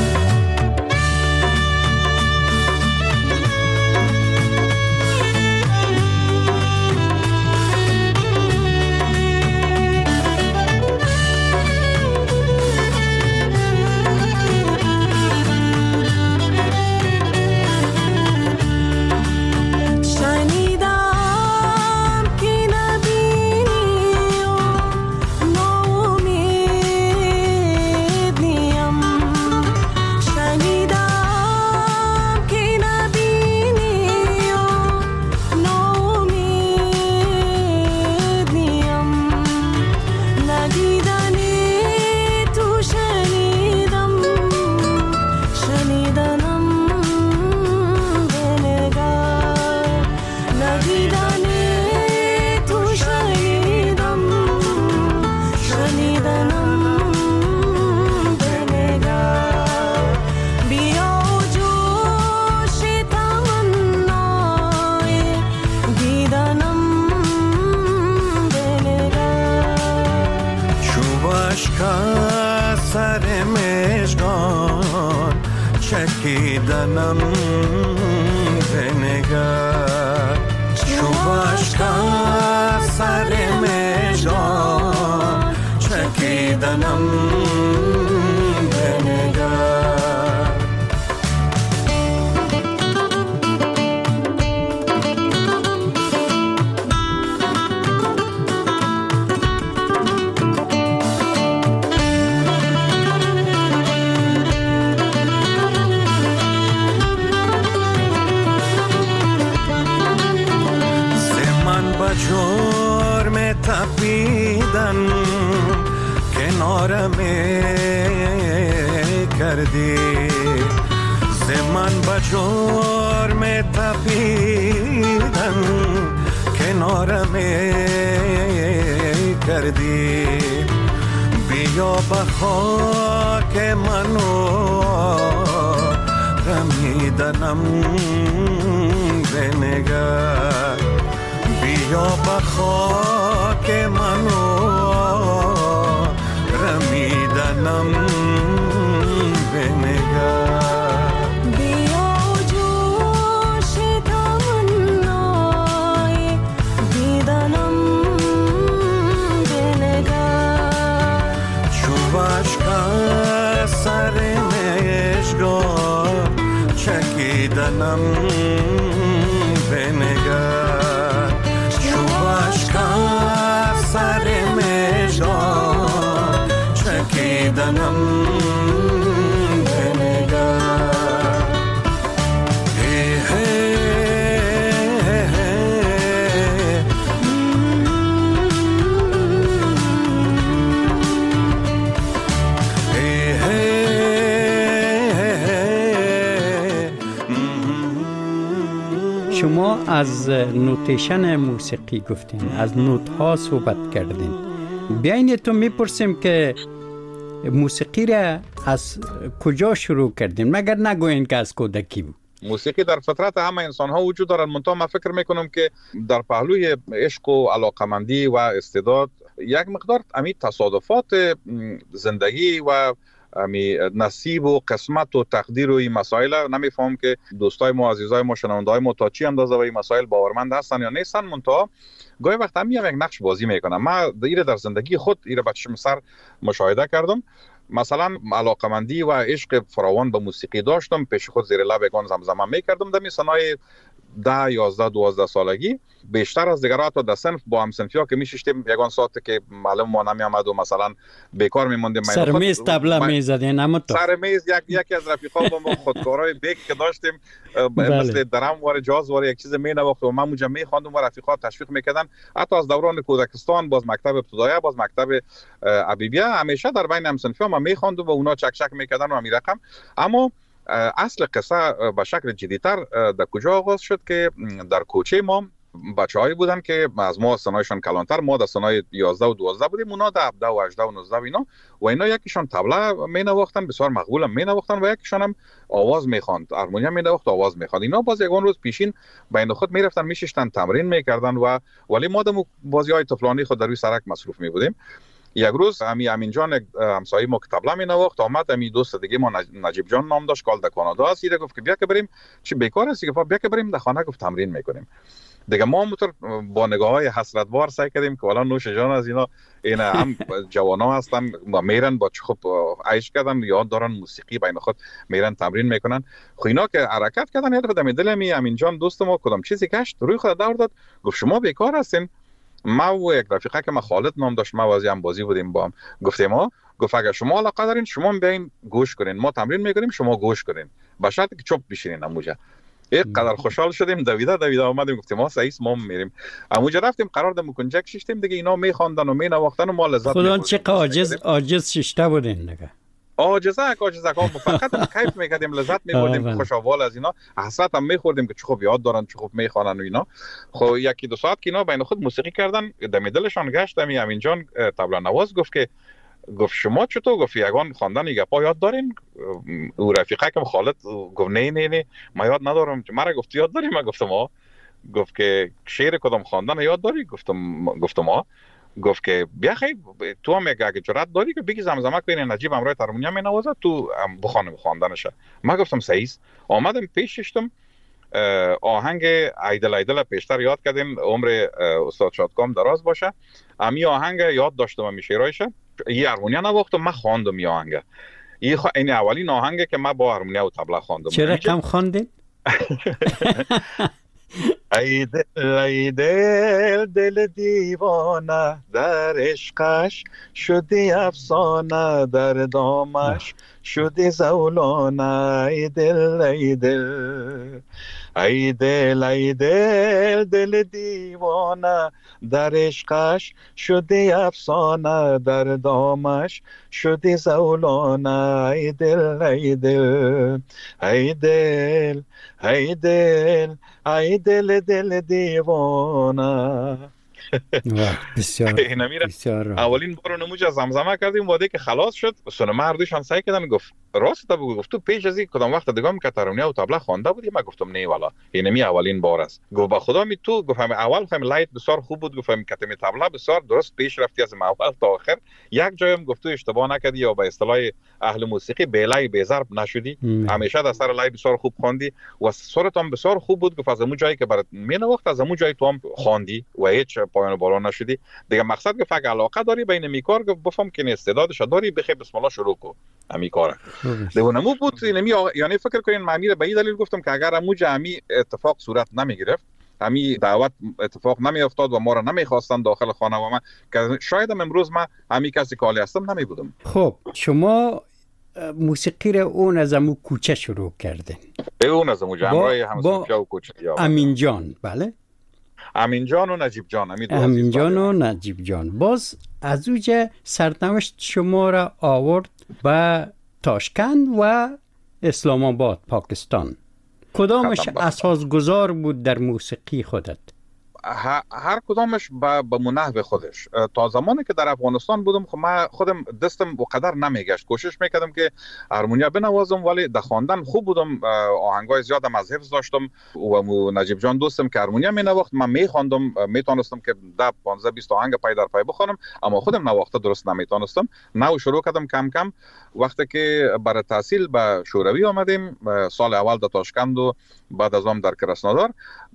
چکیدنم بنگر. چوبش که سر مژگان چکیدنم بنگر. جرم تپیدن کنارم کردی، زمان با جرم تپیدن کنارم کردی. بیا به خاک منو رمیدنم بنگر. بیا به خاک منو رمیدنم بنگر. بیا جوش تمنای دیدنم بنگر. چوبش که سر مژگان چکیدنم بنگر. چوبش که سر مژگان چکیدنم بنگر. شما از نوتیشن موسیقی گفتین، از نوت ها صحبت کردین. بیاین تو میپرسیم که موسیقی را از کجا شروع کردین؟ مگر نگوین که از کودکی بود. موسیقی در فطرت همه انسان ها وجود دارد، منتها من فکر میکنم که در پهلوی عشق و علاقمندی و استعداد یک مقدار امی تصادفات زندگی و امی نصیب و قسمت و تقدیر و این مسائل نمیفهم که دوستای ما، عزیزای ما، شنوندهای ما تا چی اندازه و این مسائل باورمند هستن یا نیستن. منتها گاهی وقت هم یک نقش بازی میکنم. من در زندگی خود ایره بچشم سر مشاهده کردم. مثلا علاقمندی و عشق فراوان به موسیقی داشتم، پیش خود زیر لب یگان زمزمه میکردم. در سنای 10 11 12 سالگی بیشتر از دیگرها تا در صنف با هم صنفیا که میشیشتیم یگان ساعت که معلم ما نمی آمد و مثلا بیکار میموندیم، سر میز طبله میزدین. اما تو سر میز یکی از رفیقا با ما خودکارای بیک که داشتیم مثل درم وار جاز وار یک چیز می نواخت و من اونجا می خواندم و رفیقا تشویق میکردن. حتی از دوران کودکستان باز مکتب ابتدایی باز مکتب ابیبیه همیشه در بین هم صنفیا ما می خواندم و اونا چک چک میکردن و همین رقم. اما اصل قصه به شکل جدی‌تر در کجا آغاز شد که در کوچه ما بچه‌هایی بودن که از ما سنایشان کلانتر، ما در سنای 11 و 12 بودیم، اونا در 17 و 18 و 19 اینا یکیشان طبله مینواختن، بسیار مقبول هم مینواختن و یکیشان هم آواز میخواند، هارمونیوم مینواخت، آواز میخواند. اینا باز یگان روز پیشین بین خود میرفتن میشیشتن تمرین میکردن و ولی ما دم بازی‌های طفلانی خود در روی سرک مصروف میبودیم. یک روز امین جان همسایه ما که طبله می نواخت آمد، امی دوست دیگه ما نجیب جان نام داشت، کال در کانادا است، یه گفت که بیا که بریم، چی بیکار هستی؟ گفت بیا که بریم در خانه، گفت تمرین میکنیم. دیگه ما موتور با نگاه‌های حسرتبار سعی کردیم که والا نوش جان از اینا هم جوانا هستن و میرن با خوب عیش کردن، یاد دارن موسیقی، بین خود میرن تمرین میکنن. خو اینا که حرکت کردن یاد دم دل امین جان دوست ما کدام چیزی گشت روی خود دور داد، گفت شما بیکار هستین. ما و یک رفیقه که ما خالد نام داشت، ما وازی هم بازی بودیم با هم، گفتیم ما گفت اگر شما علاقه دارین شما بیاین گوش کنین، ما تمرین میکنیم شما گوش کنین، با شرطی که چوب بشینین. اموجا یک قدر خوشحال شدیم، دویده اومدیم گفتیم ما سعیس ما میریم. اموجا رفتیم قرار دم کنجک شیشتیم دیگه، اینا میخواندن و مینواختن و ما لذت خدا چه عاجز شیشته بودین دیگه. عاجزه کام فقط کیف میکردیم، لذت میبردیم، خوش احوال از اینا، حسرت هم میخوردیم که چه خوب یاد دارن، چه خوب میخوانن و اینا. خب یکی دو ساعت که اینا بین خود موسیقی کردن، دم دلشان گشت. امین جان طبله نواز گفت شما چطور؟ گفت یگان خواندن گپا یاد دارین؟ او رفیقه که خالد گفت نه ما یاد ندارم. مرا گفت یاد داری؟ من گفتم ها. گفت که شعر کدام خواندن یاد داری؟ گفتم ها. گفت که بیا خیلی تو هم اگه جرأت داری که بگی زمزمه کنی، نجیب امروی هارمونیوم مینوازه تو بخواندنشه. من گفتم سعیس. آمدم پیششتم، آهنگ ایدل پیشتر یاد کردیم، عمر استاد شادکام دراز باشه. امی آهنگ یاد داشتم، امی شعرایشه، یه هارمونیوم نواختم، من خواندم این آهنگ. این اولین آهنگ که من با هارمونیوم و طبله خواندم. چرا کم خواندید؟ ای دل دیوانه در عشقش شدی افسانه، در دامش شدی زولانه. ای دل دیوانه در عشقش شدی افسانه، در دامش شدی زولانه. ای دل دیوانه. بسیار اولین بار نموج از زمزمه کردیم واده که خلاص شد. سنما هردوشان سعی کردن، گفت راست تا بگو، گفت تو پیش از این کدام وقت دیگه که هارمونیوم و طبله خوانده بودی؟ من گفتم نه والا اینمی اولین بار است. گفت با خدا می تو؟ گفتم اول خم لایت بسیار خوب بود، گفتم کتمی طبله بسیار درست پیش رفتی از اول تا آخر. یک جایم گفت تو اشتباه نکردی یا به اصطلاح اهل موسیقی بیلای بی‌ضرب نشدی، همیشه در سر لای بسیار خوب خواندی و صورت هم بسیار خوب بود. گفت از اون جایی که برات مینواخت از اون جایی تو هم خواندی و هیچ پایان بالا نشدی دیگه. مقصد که فقط علاقه داری بین میکار، گفت بفهم که استعدادش داری، بخیر بسم الله شروع کو امی کار. دیونمو بود یعنی فکر کنین معنی رو به این دلیل گفتم که اگر امو جمعی اتفاق صورت نمی گرفت، همی دعوت اتفاق نمی افتاد و ما را نمی خواستن داخل خانه و من که شاید امروز من همی کسی کالی هستم نمی بودم. خب شما موسیقی را اون از امو کوچه شروع کردین؟ اون از امو جمعی همسنفیا و کوچه. امین جان، بله، امین جان و نجیب جان. امین جان و نجیب جان. باز از اوجه سرنوشت شما را آورد به تاشکند و اسلام آباد پاکستان. کدامش اساسگذار بود در موسیقی خودت؟ هر کدامش به منحو خودش. تا زمانی که در افغانستان بودم خب من خودم دستم و قدر نمیگشت، کوشش میکردم که هارمونیا بنوازم، ولی در خواندن خوب بودم، آهنگای زیادم از حفظ داشتم و نجیب جان دوستم که هارمونیا مینواخت، من میخواندم، میتونستم که 10 15 20 آهنگ پای در پای بخونم، اما خودم نواخته درست نمیتونستم. نو شروع کردم کم کم. وقتی که برای تحصیل به شوروی آمدیم سال اول در تاشکند و بعد از آن در کراسنودار،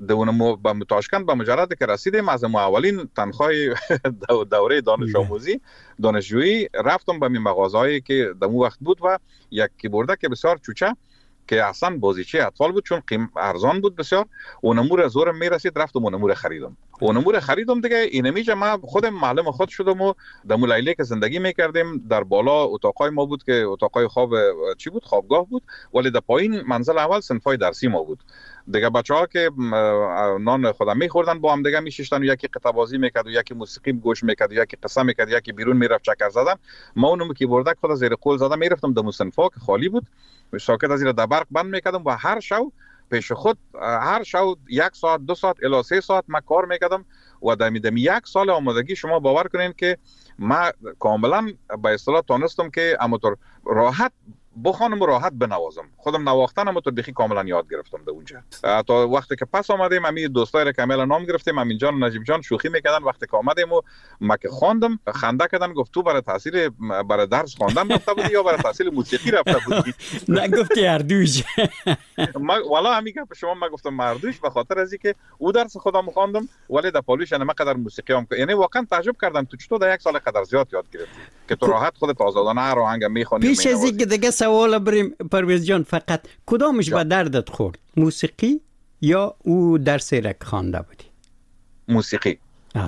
به تاشکند به مجرد که رسیدیم از اولین تنخواه دوره دانش آموزی دانشجویی رفتم به مغازه‌ای که در اون وقت بود و یک کیبوردک بسیار چوچه که اصلا بازیچه اطفال بود، چون ارزان بود بسیار، اونمور از زورم میرسید، رفتم اونمور خریدم. اونمور خریدم دیگه. اینمیجه من خودم معلم خود شدم و در لیلی که زندگی میکردیم در بالا اتاقای ما بود که اتاقای خواب چی بود، خوابگاه بود، ولی در پایین منزل اول صنفای درسی ما بود دیگه. بچه‌ها که نان خودم میخوردن با هم دیگه میشیشتن و یکی قطعه بازی میکرد و یکی موسیقی گوش میکرد و یکی قصه میکرد، یکی بیرون میرفت چکر زدن. ما اونم کیبوردک خود زیر قول زدم میرفتم در صنفا که خالی بود، ساکت از زیر دبرق بند میکردم و هر شو پیش خود هر شو 1 ساعت 2 ساعت الی 3 ساعت من کار میکردم و دمیدم 1 سال آمادگی. شما باور کنین که من کاملا به اصطلاح تونستم که اماتور راحت بخوانم و راحت بنوازم. خودم نواختن اماتور بخی کاملا یاد گرفتم در اونجا. تا وقتی که پس آمدیم امی دوستای را کاملا نام گرفتیم، امین جان و نجیب جان شوخی میکردن وقتی که آمدیم و ما که خواندم خنده کردن، گفت تو برای تحصیل برای درس خواندن رفته بودی یا برای تحصیل موسیقی رفته بودی؟ نه گفتی هردوش. والا همین که شما ما گفتم مردوش به خاطر از اینکه او درس خودم خواندم ولی در پالوش نه قدر موسیقی هم، یعنی واقعا تعجب کردم تو چطور در 1 سال قدر زیاد یاد گرفتی که تو راحت خودت آزادانه هر آهنگ میخونی. پیش از اینکه دیگه سوال بریم پرویز جان، فقط کدامش به دردت خورد، موسیقی یا او درس را خوانده بودی؟ موسیقی.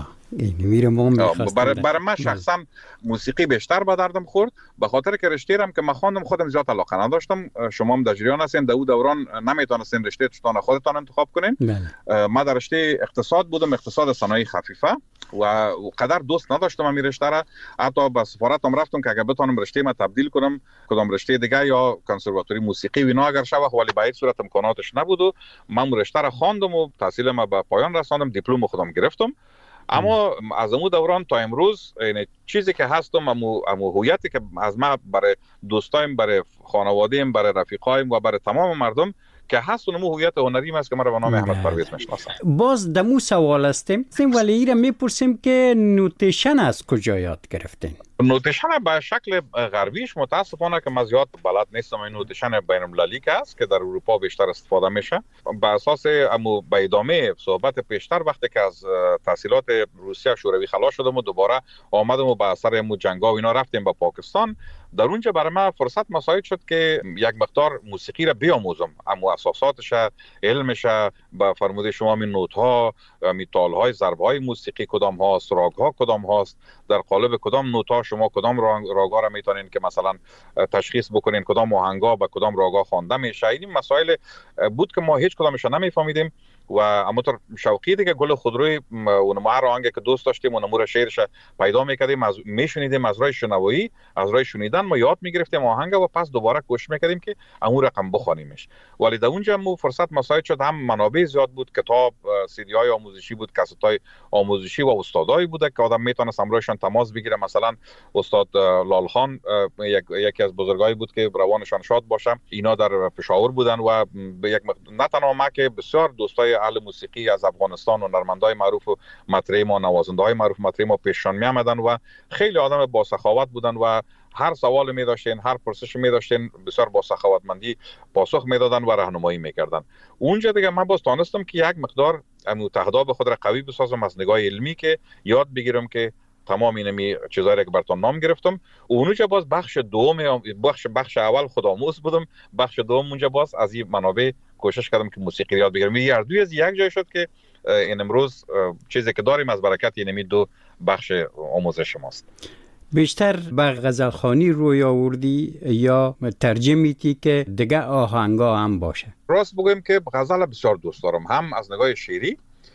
برای من شخصا موسیقی بیشتر به دردم خورد، به خاطر که رشته رم که من خواندم خودم زیاد علاقه نداشتم. شما هم در جریان هستین در اون دوران نمیتونستین رشته تون خودتان انتخاب کنین. من در رشته اقتصاد بودم، اقتصاد صنایع خفیفه و قدر دوست نداشتم همین رشته را. حتی به سفارت هم رفتم که اگه بتونم رشته ما تبدیل کنم کدام رشته دیگه یا کنسرواتوری موسیقی و اینا اگر شوه، ولی به هیچ صورت امکاناتش نبود و من رشته را خواندم و تحصیل ما به پایان رساندم، دیپلم خودم گرفتم. اما از اون دوران تا امروز این چیزی که هستم، امو هویتی که از ما برای دوستایم، برای خانواده‌ام، برای رفیقایم و برای تمام مردم که هست، اونم هویت هنریم است که ما رو به نام احمد پرویز میشناسن. باز دمو سوال هستیم ولی ایرا میپرسیم که نوتیشن از کجا یاد گرفتین؟ نوتیشن به شکل غربیش متاسفانه که من زیاد بلد نیستم. این نوتیشن بین‌المللی که است که در اروپا بیشتر استفاده میشه. به اساس به ادامه صحبت پیشتر وقتی که از تحصیلات روسیه شوروی خلاص شدم و دوباره آمدم و به اثر جنگا و اینا رفتیم به پاکستان، در اونجا برای من فرصت مساعد شد که یک مقدار موسیقی را بیاموزم، اما اساساتش، علمش، به فرموده شما می نوت ها، می تال های، ضرب های موسیقی کدام هاست، راگ ها کدام هاست، در قالب کدام نوت ها شما کدام راگ ها را میتونین که مثلا تشخیص بکنین کدام آهنگا با کدام راگ ها خوانده میشه. این مسائل بود که ما هیچ کدامش نمیفهمیدیم و اماتور شوقی دیگه گل خودروی اون ما آهنگی که دوست داشتیم اون امور شعرش پیدا میکردیم، از میشنیدیم، از راه شنوایی، از راه شنیدن ما یاد میگرفتیم آهنگ و پس دوباره کوشش میکردیم که اون رقم بخونیمش. ولی در اونجا مو فرصت مساعد شد، هم منابع زیاد بود، کتاب، سی دی های آموزشی بود، کست های آموزشی و استادایی بود که آدم میتونه همراهشون تماس بگیره. مثلا استاد لال خان یکی از بزرگایی بود که روانشان شاد باشه، اینا در پشاور بودن و یک نه تنها ما که بسیار دوستای اهل موسیقی از افغانستان و هنرمندای معروف و مطرح ما، نوازنده‌های معروف مطرح ما پیششان می آمدن و خیلی آدم با سخاوت بودن و هر سوال می داشتین، هر پرسش می داشتین، بسیار با سخاوتمندی پاسخ می دادن و راهنمایی می کردن. اونجا دیگه من باز تونستم که یک مقدار متحداب خود را قوی بسازم از نگاه علمی، که یاد بگیرم که تمام اینمی چیزایی که براتون نام گرفتم. و اونجا باز بخش دوم، بخش اول خودآموز بودم، بخش دوم اونجا باز از این منابع کوشش کردم که موسیقی یاد بگیرم. این هر دوی از یک جای شد که این امروز چیزی که داریم از برکت اینمی دو بخش آموزش ماست. بیشتر به غزلخوانی روی آوردی یا ترجمه‌ای که دیگه آهنگا هم باشه؟ راست بگویم که غزل بسیار دوست دارم، هم از نگاه شعری،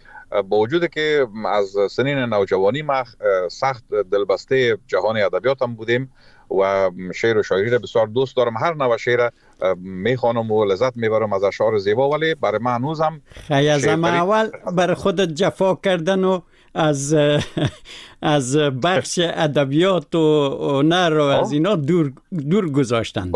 با وجود که از سنین نوجوانی ما سخت دلبسته جهان ادبیات هم بودیم و شعر و شاعری را بسیار دوست دارم. هر نوع شعر میخوانم و لذت میبرم از اشعار زیبا، ولی برای من هنوزم خیلی از اول بر خودت جفا کردن و از بخش ادبیات و هنر و از اینا دور گذاشتن.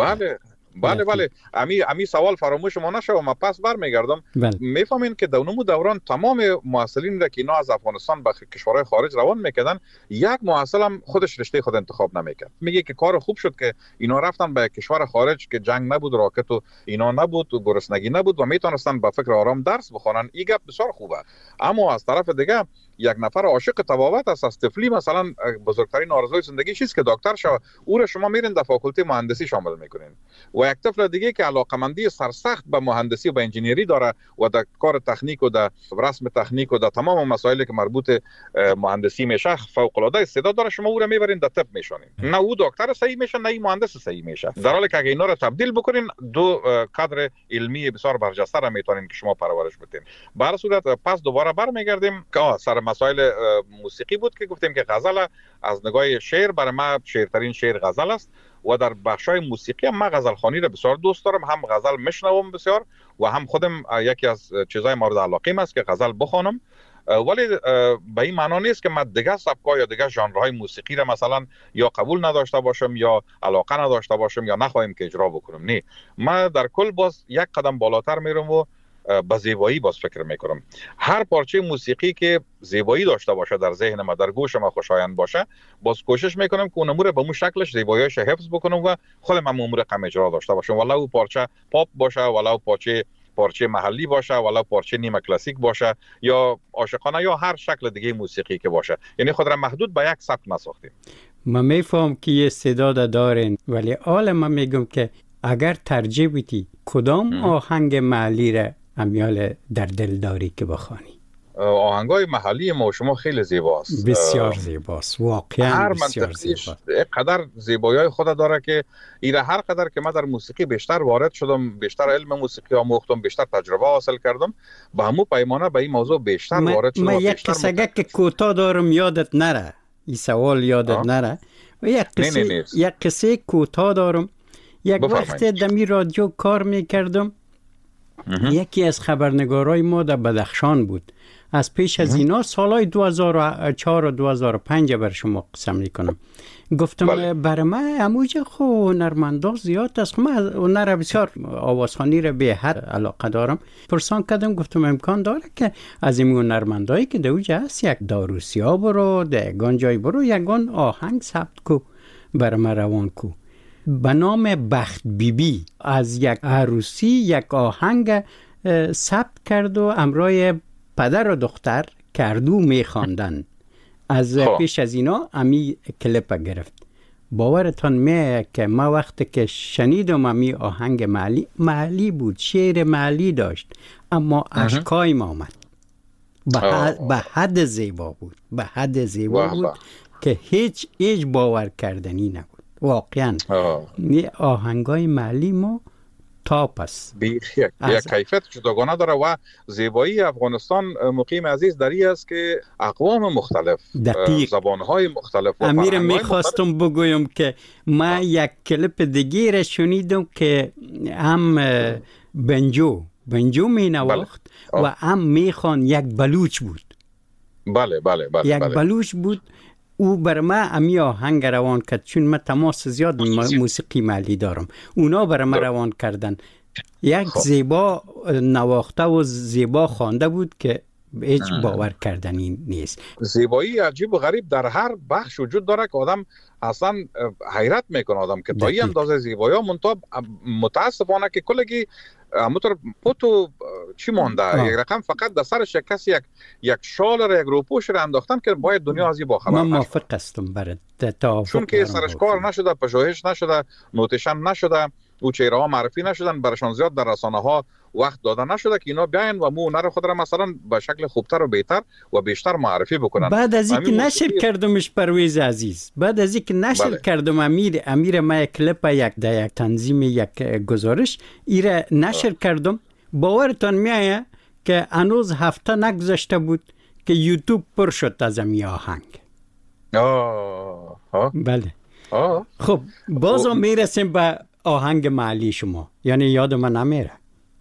بله امی سوال فراموش ما نشه و ما پس برمیگردم. میفهمین که در اون دوران تمام محصلین را که اینا از افغانستان به کشورهای خارج روان میکردن، یک محصل هم خودش رشته خود انتخاب نمیکرد. میگه که کار خوب شد که اینا رفتن به کشور خارج که جنگ نبود، راکت و اینا نبود و گرسنگی نبود و میتونستن با فکر آرام درس بخونن. این گپ بسیار خوبه. اما از طرف دیگه یک نفر عاشق طبابت است، از طفلی مثلا بزرگترین آرزوی زندگی چیست که دکتر شود، او را شما میرین در فاکولته مهندسی شامل میکنین. و یک طفل دیگه که علاقمندی سرسخت به مهندسی و به انجینیری داره و در کار تکنیک و در رسم تکنیک و در تمام مسائلی که مربوط مهندسی میشه فوق العاده استعداد داره، شما او را میبرین در طب میشونین. نه او دکتر صحیح میشه نه این مهندس صحیح میشه. در حالی که اگه اینا را تبدیل بکنین، دو کادر علمی بسیار برجسته را میتونین که شما پرورش بدین. به هر صورت پس دوباره برمیگردیم که سر مسائل موسیقی بود که گفتیم که غزل از نگاه شعر برای ما شعرترین شعر غزل است و در بخشای موسیقی هم من غزل خوانی را بسیار دوست دارم. هم غزل میشنوم بسیار و هم خودم یکی از چیزای مورد علاقه است که غزل بخوانم. ولی به این معنا نیست که من دیگه سبکا یا دیگه ژانرهای موسیقی را مثلا یا قبول نداشته باشم یا علاقه نداشته باشم یا نخواهیم که اجرا بکنم. نه، من در کل باز یک قدم بالاتر میرم و به زیبایی باز فکر میکنم. هر پارچه موسیقی که زیبایی داشته باشه در ذهن ما، در گوش ما خوشایند باشه، باز کوشش میکنم که اون امور به اون شکلش زیباییش حفظ بکنم و خودم هم امور کم اجرا داشته باشم، ولو پارچه پاپ باشه، ولو پارچه محلی باشه، ولو پارچه نیمه کلاسیک باشه یا عاشقانه یا هر شکل دیگه موسیقی که باشه. یعنی خود را محدود به یک سبک نساختیم. من میفهم که یه استعداد دارین، ولی حالا من میگم که اگر ترجیح بدی کدام آهنگ محلی را امیال در دل داری که بخوانی؟ آهنگای محلی ما و شما خیلی زیباست، بسیار زیباست، واقعا بسیار زیباست. قدر زیبایی خود داره که ایره هر قدر که من در موسیقی بیشتر وارد شدم، بیشتر علم موسیقی آموختم، بیشتر تجربه حاصل کردم، با همون پیمانه به این موضوع بیشتر وارد شدم. من یک قصه که کوتاه دارم یادت نره، این سوال یادت نره. و یک قصه کوتاه دارم. یک وقت دمی رادیو کار میکردم، یکی از خبرنگارای ما در بدخشان بود. از پیش از اینا سالهای 2004 و 2005 بر شما قسم میکنم. گفتم برای من اموجه خو هنرمندا زیاد است، من هنر بسیار آوازخوانی را به حد علاقه دارم. پرسان کردم، گفتم امکان داره که از این هنرمندایی که دوجه هست یک داروسیا برو، دگان جای برو یگان آهنگ ثبت کو برای من روان کو به نام بخت بیبی از یک عروسی یک آهنگ ثبت کرد و امرای پدر و دختر کردو میخواندن. از پیش از اینا امی کلیپ گرفت. باورتان میه که ما وقتی که شنیدم امی آهنگ محلی بود، شعر محلی داشت، اما اشکای ما آمد. به حد زیبا بود، به حد زیبا بود که هیچ باور کردنی نبود. واقعا آهنگای محلی ما تاپ است. یک کیفیت جداگانه داره و زیبایی افغانستان مقیم عزیز دری است که اقوام مختلف، زبانهای مختلف. امیر میخواستم بگویم که ما یک کلیپ دیگه را شنیدم که هم بنجو می نواخت و هم میخوان یک بلوچ بود. بله یک بلوچ بود. او بر ما امی آهنگ روان کرد، چون من تماس زیاد موسیقی محلی دارم. اونا بر ما روان کردن. یک زیبا نواخته و زیبا خوانده بود که هیچ باور کردنی نیست. زیبایی عجیب و غریب در هر بخش وجود داره که آدم اصلا حیرت میکنه آدم که تا این اندازه زیبایی ها. متاسفانه که کلگی همونطور پوتو چی مانده، یک رقم فقط در سرش کسی یک شال را یک روپوش را انداختن که باید دنیا از این باخبر نشد. من موافق هستم برات، چون که سرش کار نشده، پژوهش نشده، نوتیشن نشده، او چهره ها معرفی نشدن، برشان زیاد در رسانه ها وقت داده نشده که اینا بیاین و مو هنر خود را مثلا به شکل خوبتر و بهتر و بیشتر معرفی بکنن. بعد از اینکه نشر کردمش پرویز عزیز، بعد از اینکه نشر کردم امیر ما کلیپ یک تنظیم یک گزارش ایره نشر کردم، باورتان میایه که هنوز هفته نگذشته بود که یوتیوب پر شد از این آهنگ. بله. خب بازم میرسیم به آهنگ محلی شما، یعنی یاد من نمیره.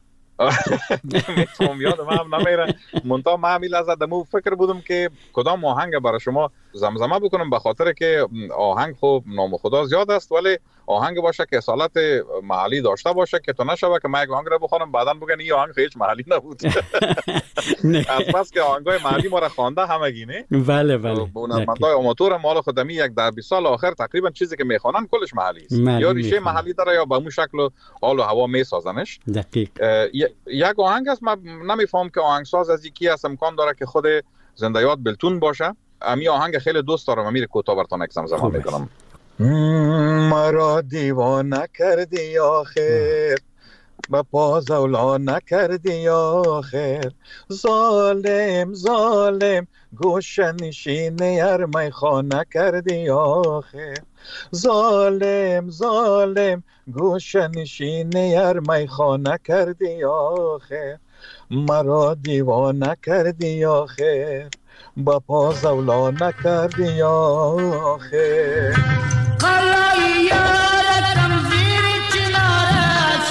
میتونم یادم هم نمیره. منتها من همین لحظه دمو فکر بودم که کدام آهنگ برای شما زمزمه بکنم، به خاطر که آهنگ خوب نام خدا زیاد است، ولی آهنگ باشه که اصالت محلی داشته باشه که تو نشوه که من یک آهنگ را بخونم بعداً بگن این آهنگ هیچ محلی نبود. از بس که آهنگای محلی ما را خوانده همگی نه. بله هنرمندای آماتور مال خودمی یک در 20 سال آخر تقریبا چیزی که میخوانن کلش محلی است، یا ریشه محلی داره یا به اون شکل و حال و هوا میسازنش. دقیق. یک آهنگ است، من نمیفهم که آهنگساز از یکی است، امکان داره که خود زنده یاد بلتون باشه. امی آهنگ خیلی دوست دارم، امیر کوتاه براتون یک زمزمه میکنم. مرا دیوانه کردی آخر، به پا زولا نکردی آخر، ظالم ظالم گوشه نشینه ارمی خانه کردی آخر، ظالم ظالم گوشه نشینه ارمی خانه کردی آخر، مرا دیوانه کردی آخر، با پا زولا نکردی آخر. قلعی یارتم زیر چنارش،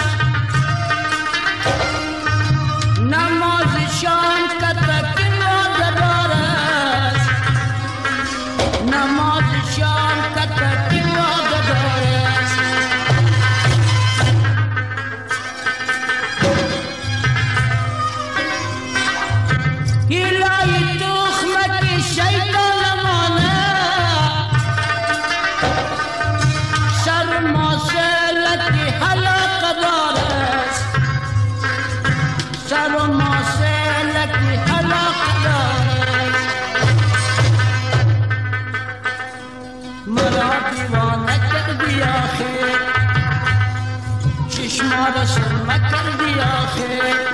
نماز شام کتک نادرارش، نماز شام کتک نادرارش. هلای تخمک شیطان مانه، سر ماسلتی حلق دارست، سر ماسلتی حلق دارست. مرا دیوانه کردی آخر، چشما را سرمه کردی آخر،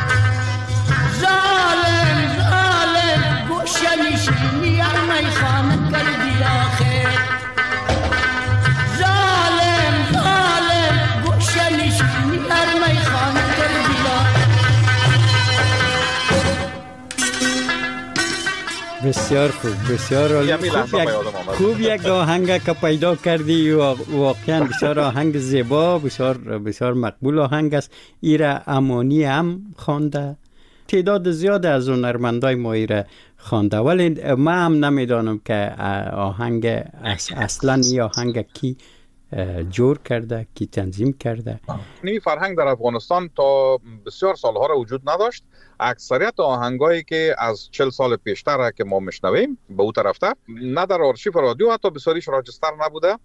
ظالم ظالم گوشه نشینی ارمی خانه کردی آخر، ظالم ظالم گوشه نشینی ارمی خانه کردی آخر. بسیار خوب، بسیار عالی. خوب یک آهنگ که پیدا کردی و واقعا بسیار آهنگ زیبا، بسیار مقبول آهنگ است. ایره امانی هم خوانده، تعداد زیاد از هنرمندای ما ایره خوانده، ولی من هم نمیدانم که آهنگ اصلا این آهنگ کی جور کرده، کی تنظیم کرده. این فرهنگ در افغانستان تا بسیار سالها را وجود نداشت. اکثریت آهنگایی که از 40 سال پیشتر که ما میشنویم به اون طرفتر، نه در آرشیو رادیو حتی بسیاریش راجستر نبوده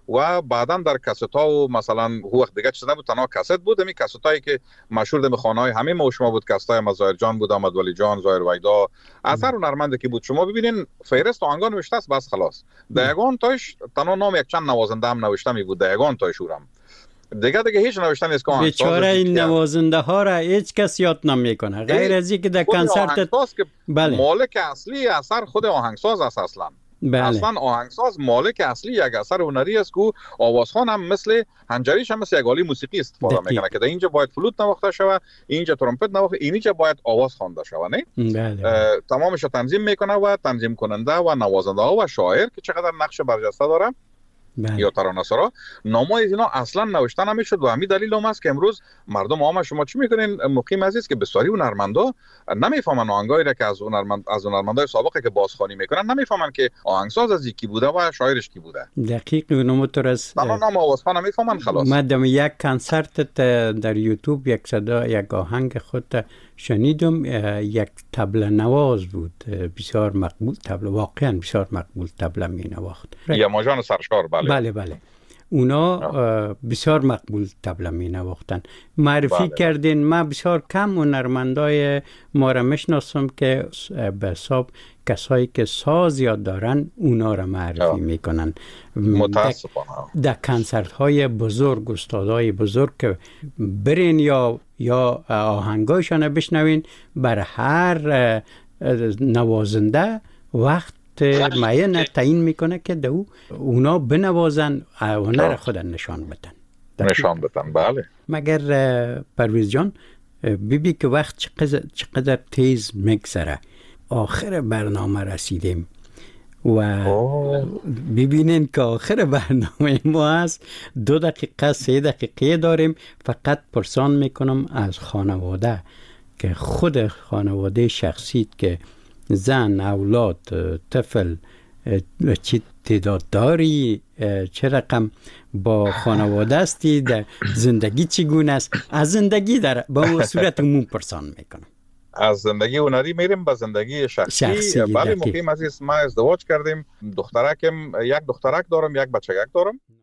و بعدا در کست ها و مثلا وقت دیگه چیز نبود، تنها کست بود. همین کست هایی که مشهور در خانه های همه ما و شما بود، کست های مظاهر جان بود، احمد ولی جان، ظاهر ویدا، اثر هنرمنده که بود. شما ببینین فهرست آهنگا نوشته است، بس خلاص. دایگان تاش تنها نام یک چند نوازنده هم نوشته می بود، دایگان تاش اورم دیگه هیچ نوشتن نیست که بیچاره این نوازنده ها را هیچ کس یاد نمیکنه، غیر از اینکه در کنسرت بله. مالک اصلی اثر خود آهنگساز است اصلا. بله. اصلا آهنگساز مالک اصلی یک اثر هنری است که آوازخوان هم مثل حنجریش هم مثل یک آله موسیقی استفاده میکنه که در اینجا باید فلوت نواخته شوه، اینجا ترومپت نواخته، اینجا باید آواز خوانده شوه، نه؟ بله. تمامش تنظیم میکنه و تنظیم کننده و نوازنده ها و شاعر که چقدر نقش برجسته داره. بله. یا ترانه‌سرا نامای اینا اصلا نوشته نمیشد و همین دلیل هم است که امروز مردم عام شما چی میکنین مقیم عزیز که بسیاری هنرمندا نمیفهمن آهنگایی را که از هنرمندای سابقه که بازخوانی میکنن نمیفهمن که آهنگساز از کی بوده و شاعرش کی بوده. دقیق نموتر از نام آوازخوان نمیفهمن خلاص. مدام یک کنسرت در یوتیوب یک صدا یک آهنگ خود شنیدم، یک طبله نواز بود بسیار مقبول، طبله واقعا بسیار مقبول طبله می نواخت. یا ماجان سرشار. بله اونا بسیار مقبول طبله می نواختن. معرفی کردین. من بسیار کم هنرمندای ما را میشناسم که به حساب کسایی که ساز یاد دارن اونا را معرفی میکنن. متاسفانه در کنسرت های بزرگ، استادای بزرگ که برین یا آهنگایشان بشنوین، بر هر نوازنده وقت معین تعیین میکنه که دو اونا بنوازن، هنر خود نشان بدن. بله. مگر پرویز جان ببین که وقت چقدر تیز میگذره. آخر برنامه رسیدیم و ببینین که آخر برنامه ما هست 2 دقیقه 3 دقیقه داریم. فقط پرسان میکنم از خانواده که خود خانواده شخصیت که زن، اولاد، طفل چی تعداد داری، چه رقم با خانواده استی، در زندگی چگونه است، از زندگی در با صورت عموم پرسان میکنم. از زندگی هنری میریم به زندگی شخصی. بله مقیم عزیز، ما ازدواج کردیم، یک دخترک دارم، یک بچگک دارم.